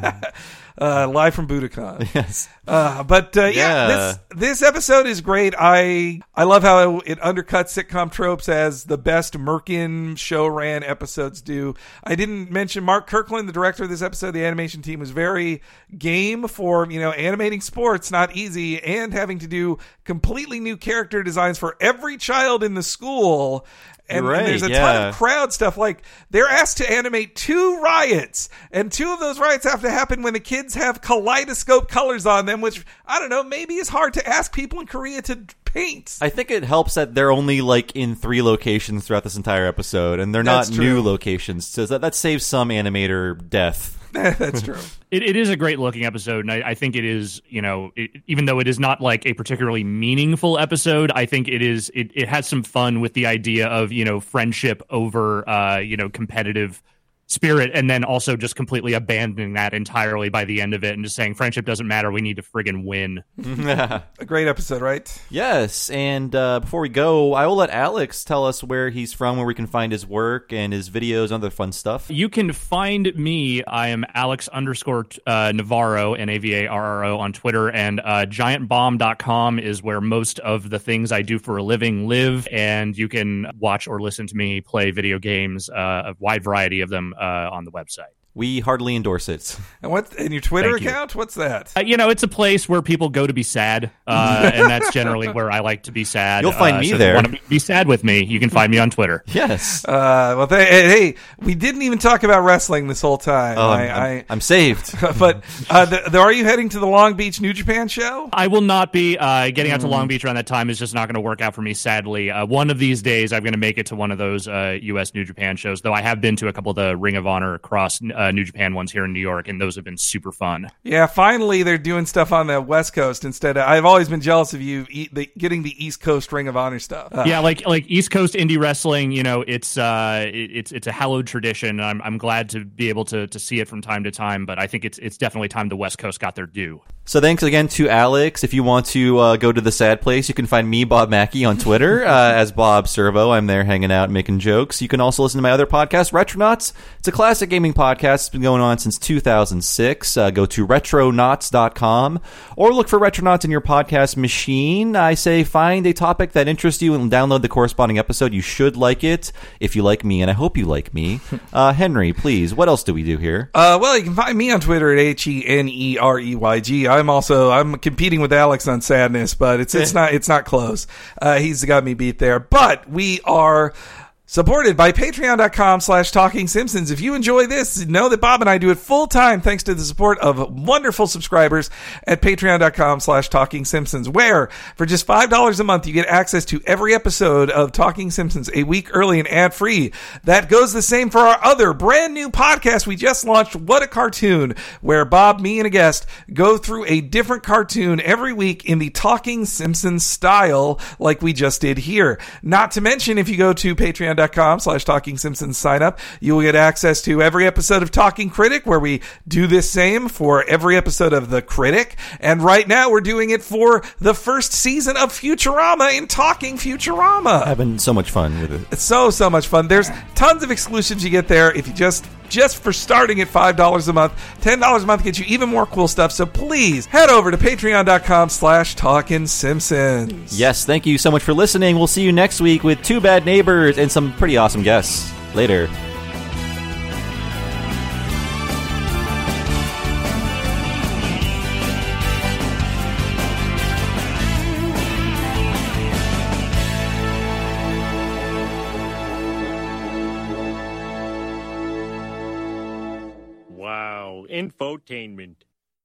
Speaker 3: uh, live from Budokan.
Speaker 2: Yes.
Speaker 3: Uh, but uh, yeah,
Speaker 2: Yeah.
Speaker 3: this this episode is great. I I love how it undercuts sitcom tropes as the best Merkin show ran episodes do. I didn't mention Mark Kirkland, the director of this episode. The animation team was very game for, you know, animating sports, not easy, and having to do completely new character designs for every child in the school. And,
Speaker 2: You're
Speaker 3: and
Speaker 2: right,
Speaker 3: there's a ton
Speaker 2: yeah.
Speaker 3: of crowd stuff. Like, they're asked to animate two riots, and two of those riots have to happen when the kids have kaleidoscope colors on them, which, I don't know, maybe is hard to ask people in Korea to paint.
Speaker 2: I think it helps that they're only like in three locations throughout this entire episode, and they're not
Speaker 3: That's
Speaker 2: new
Speaker 3: true.
Speaker 2: locations, so that, that saves some animator death.
Speaker 3: That's true.
Speaker 4: It, it is a great looking episode, and I, I think it is, you know, it, even though it is not like a particularly meaningful episode, I think it is, it, it has some fun with the idea of, you know, friendship over, uh, you know, competitive spirit, and then also just completely abandoning that entirely by the end of it and just saying friendship doesn't matter, we need to friggin' win.
Speaker 3: A great episode, right?
Speaker 2: Yes, and uh, before we go, I will let Alex tell us where he's from, where we can find his work and his videos and other fun stuff.
Speaker 4: You can find me. I am Alex underscore uh, Navarro, N A V A R R O on Twitter, and uh, giant bomb dot com is where most of the things I do for a living live, and you can watch or listen to me play video games, uh, a wide variety of them uh, on the website.
Speaker 2: We hardly endorse it.
Speaker 3: And what? And your Twitter
Speaker 4: Thank you.
Speaker 3: account? What's that?
Speaker 4: Uh, you know, it's a place where people go to be sad, uh, and that's generally where I like to be sad.
Speaker 2: You'll find
Speaker 4: uh,
Speaker 2: me
Speaker 4: so if
Speaker 2: there.
Speaker 4: you want to be sad with me, you can find me on Twitter.
Speaker 2: Yes.
Speaker 3: Uh, well, th- hey, hey, we didn't even talk about wrestling this whole time.
Speaker 2: Oh, I'm,
Speaker 3: I,
Speaker 2: I'm,
Speaker 3: I,
Speaker 2: I'm saved.
Speaker 3: but uh, the, the, are you heading to the Long Beach New Japan show?
Speaker 4: I will not be. Uh, getting out to
Speaker 3: Mm.
Speaker 4: Long Beach around that time is just not going to work out for me, sadly. Uh, one of these days, I'm going to make it to one of those uh, U S New Japan shows, though I have been to a couple of the Ring of Honor Cross uh, New Japan ones here in New York, and those have been super fun.
Speaker 3: Yeah, finally they're doing stuff on the West Coast instead of. I've always been jealous of you e- the, getting the East Coast Ring of Honor stuff. Uh,
Speaker 4: Yeah, like like East Coast indie wrestling, you know, it's uh, it, it's it's a hallowed tradition. I'm I'm glad to be able to to see it from time to time, but I think it's it's definitely time the West Coast got their due.
Speaker 2: So thanks again to Alex. If you want to uh, go to the sad place, you can find me, Bob Mackey, on Twitter uh, as Bob Servo. I'm there hanging out, making jokes. You can also listen to my other podcast, Retronauts. It's a classic gaming podcast. It's been going on since two thousand six. Uh, go to retronauts dot com or look for Retronauts in your podcast machine. I say find a topic that interests you and download the corresponding episode. You should like it if you like me, and I hope you like me. Uh, Henry, please, what else do we do here?
Speaker 3: Uh, well, you can find me on Twitter at H E N E R E Y G. I'm also I'm competing with Alex on sadness, but it's it's not it's not close. Uh, he's got me beat there. But we are supported by patreon.com slash talking simpsons. If you enjoy this, know that Bob and I do it full time thanks to the support of wonderful subscribers at patreon.com slash talking simpsons, where for just five dollars a month you get access to every episode of Talking Simpsons a week early and ad free. That goes the same for our other brand new podcast we just launched, What a Cartoon, where Bob, me, and a guest go through a different cartoon every week in the Talking Simpsons style like we just did here. Not to mention, if you go to patreon dot com slash talking simpsons sign up, you will get access to every episode of Talking Critic, where we do this same for every episode of The Critic. And right now we're doing it for the first season of Futurama in Talking Futurama.
Speaker 2: Having so much fun with it.
Speaker 3: It's so, so much fun. There's tons of exclusives you get there if you just just for starting at five dollars a month. ten dollars a month gets you even more cool stuff. So please head over to patreon.com slash talking simpsons.
Speaker 2: Yes, thank you so much for listening. We'll see you next week with Two Bad Neighbors and some pretty awesome guests. Later.
Speaker 5: Wow, infotainment.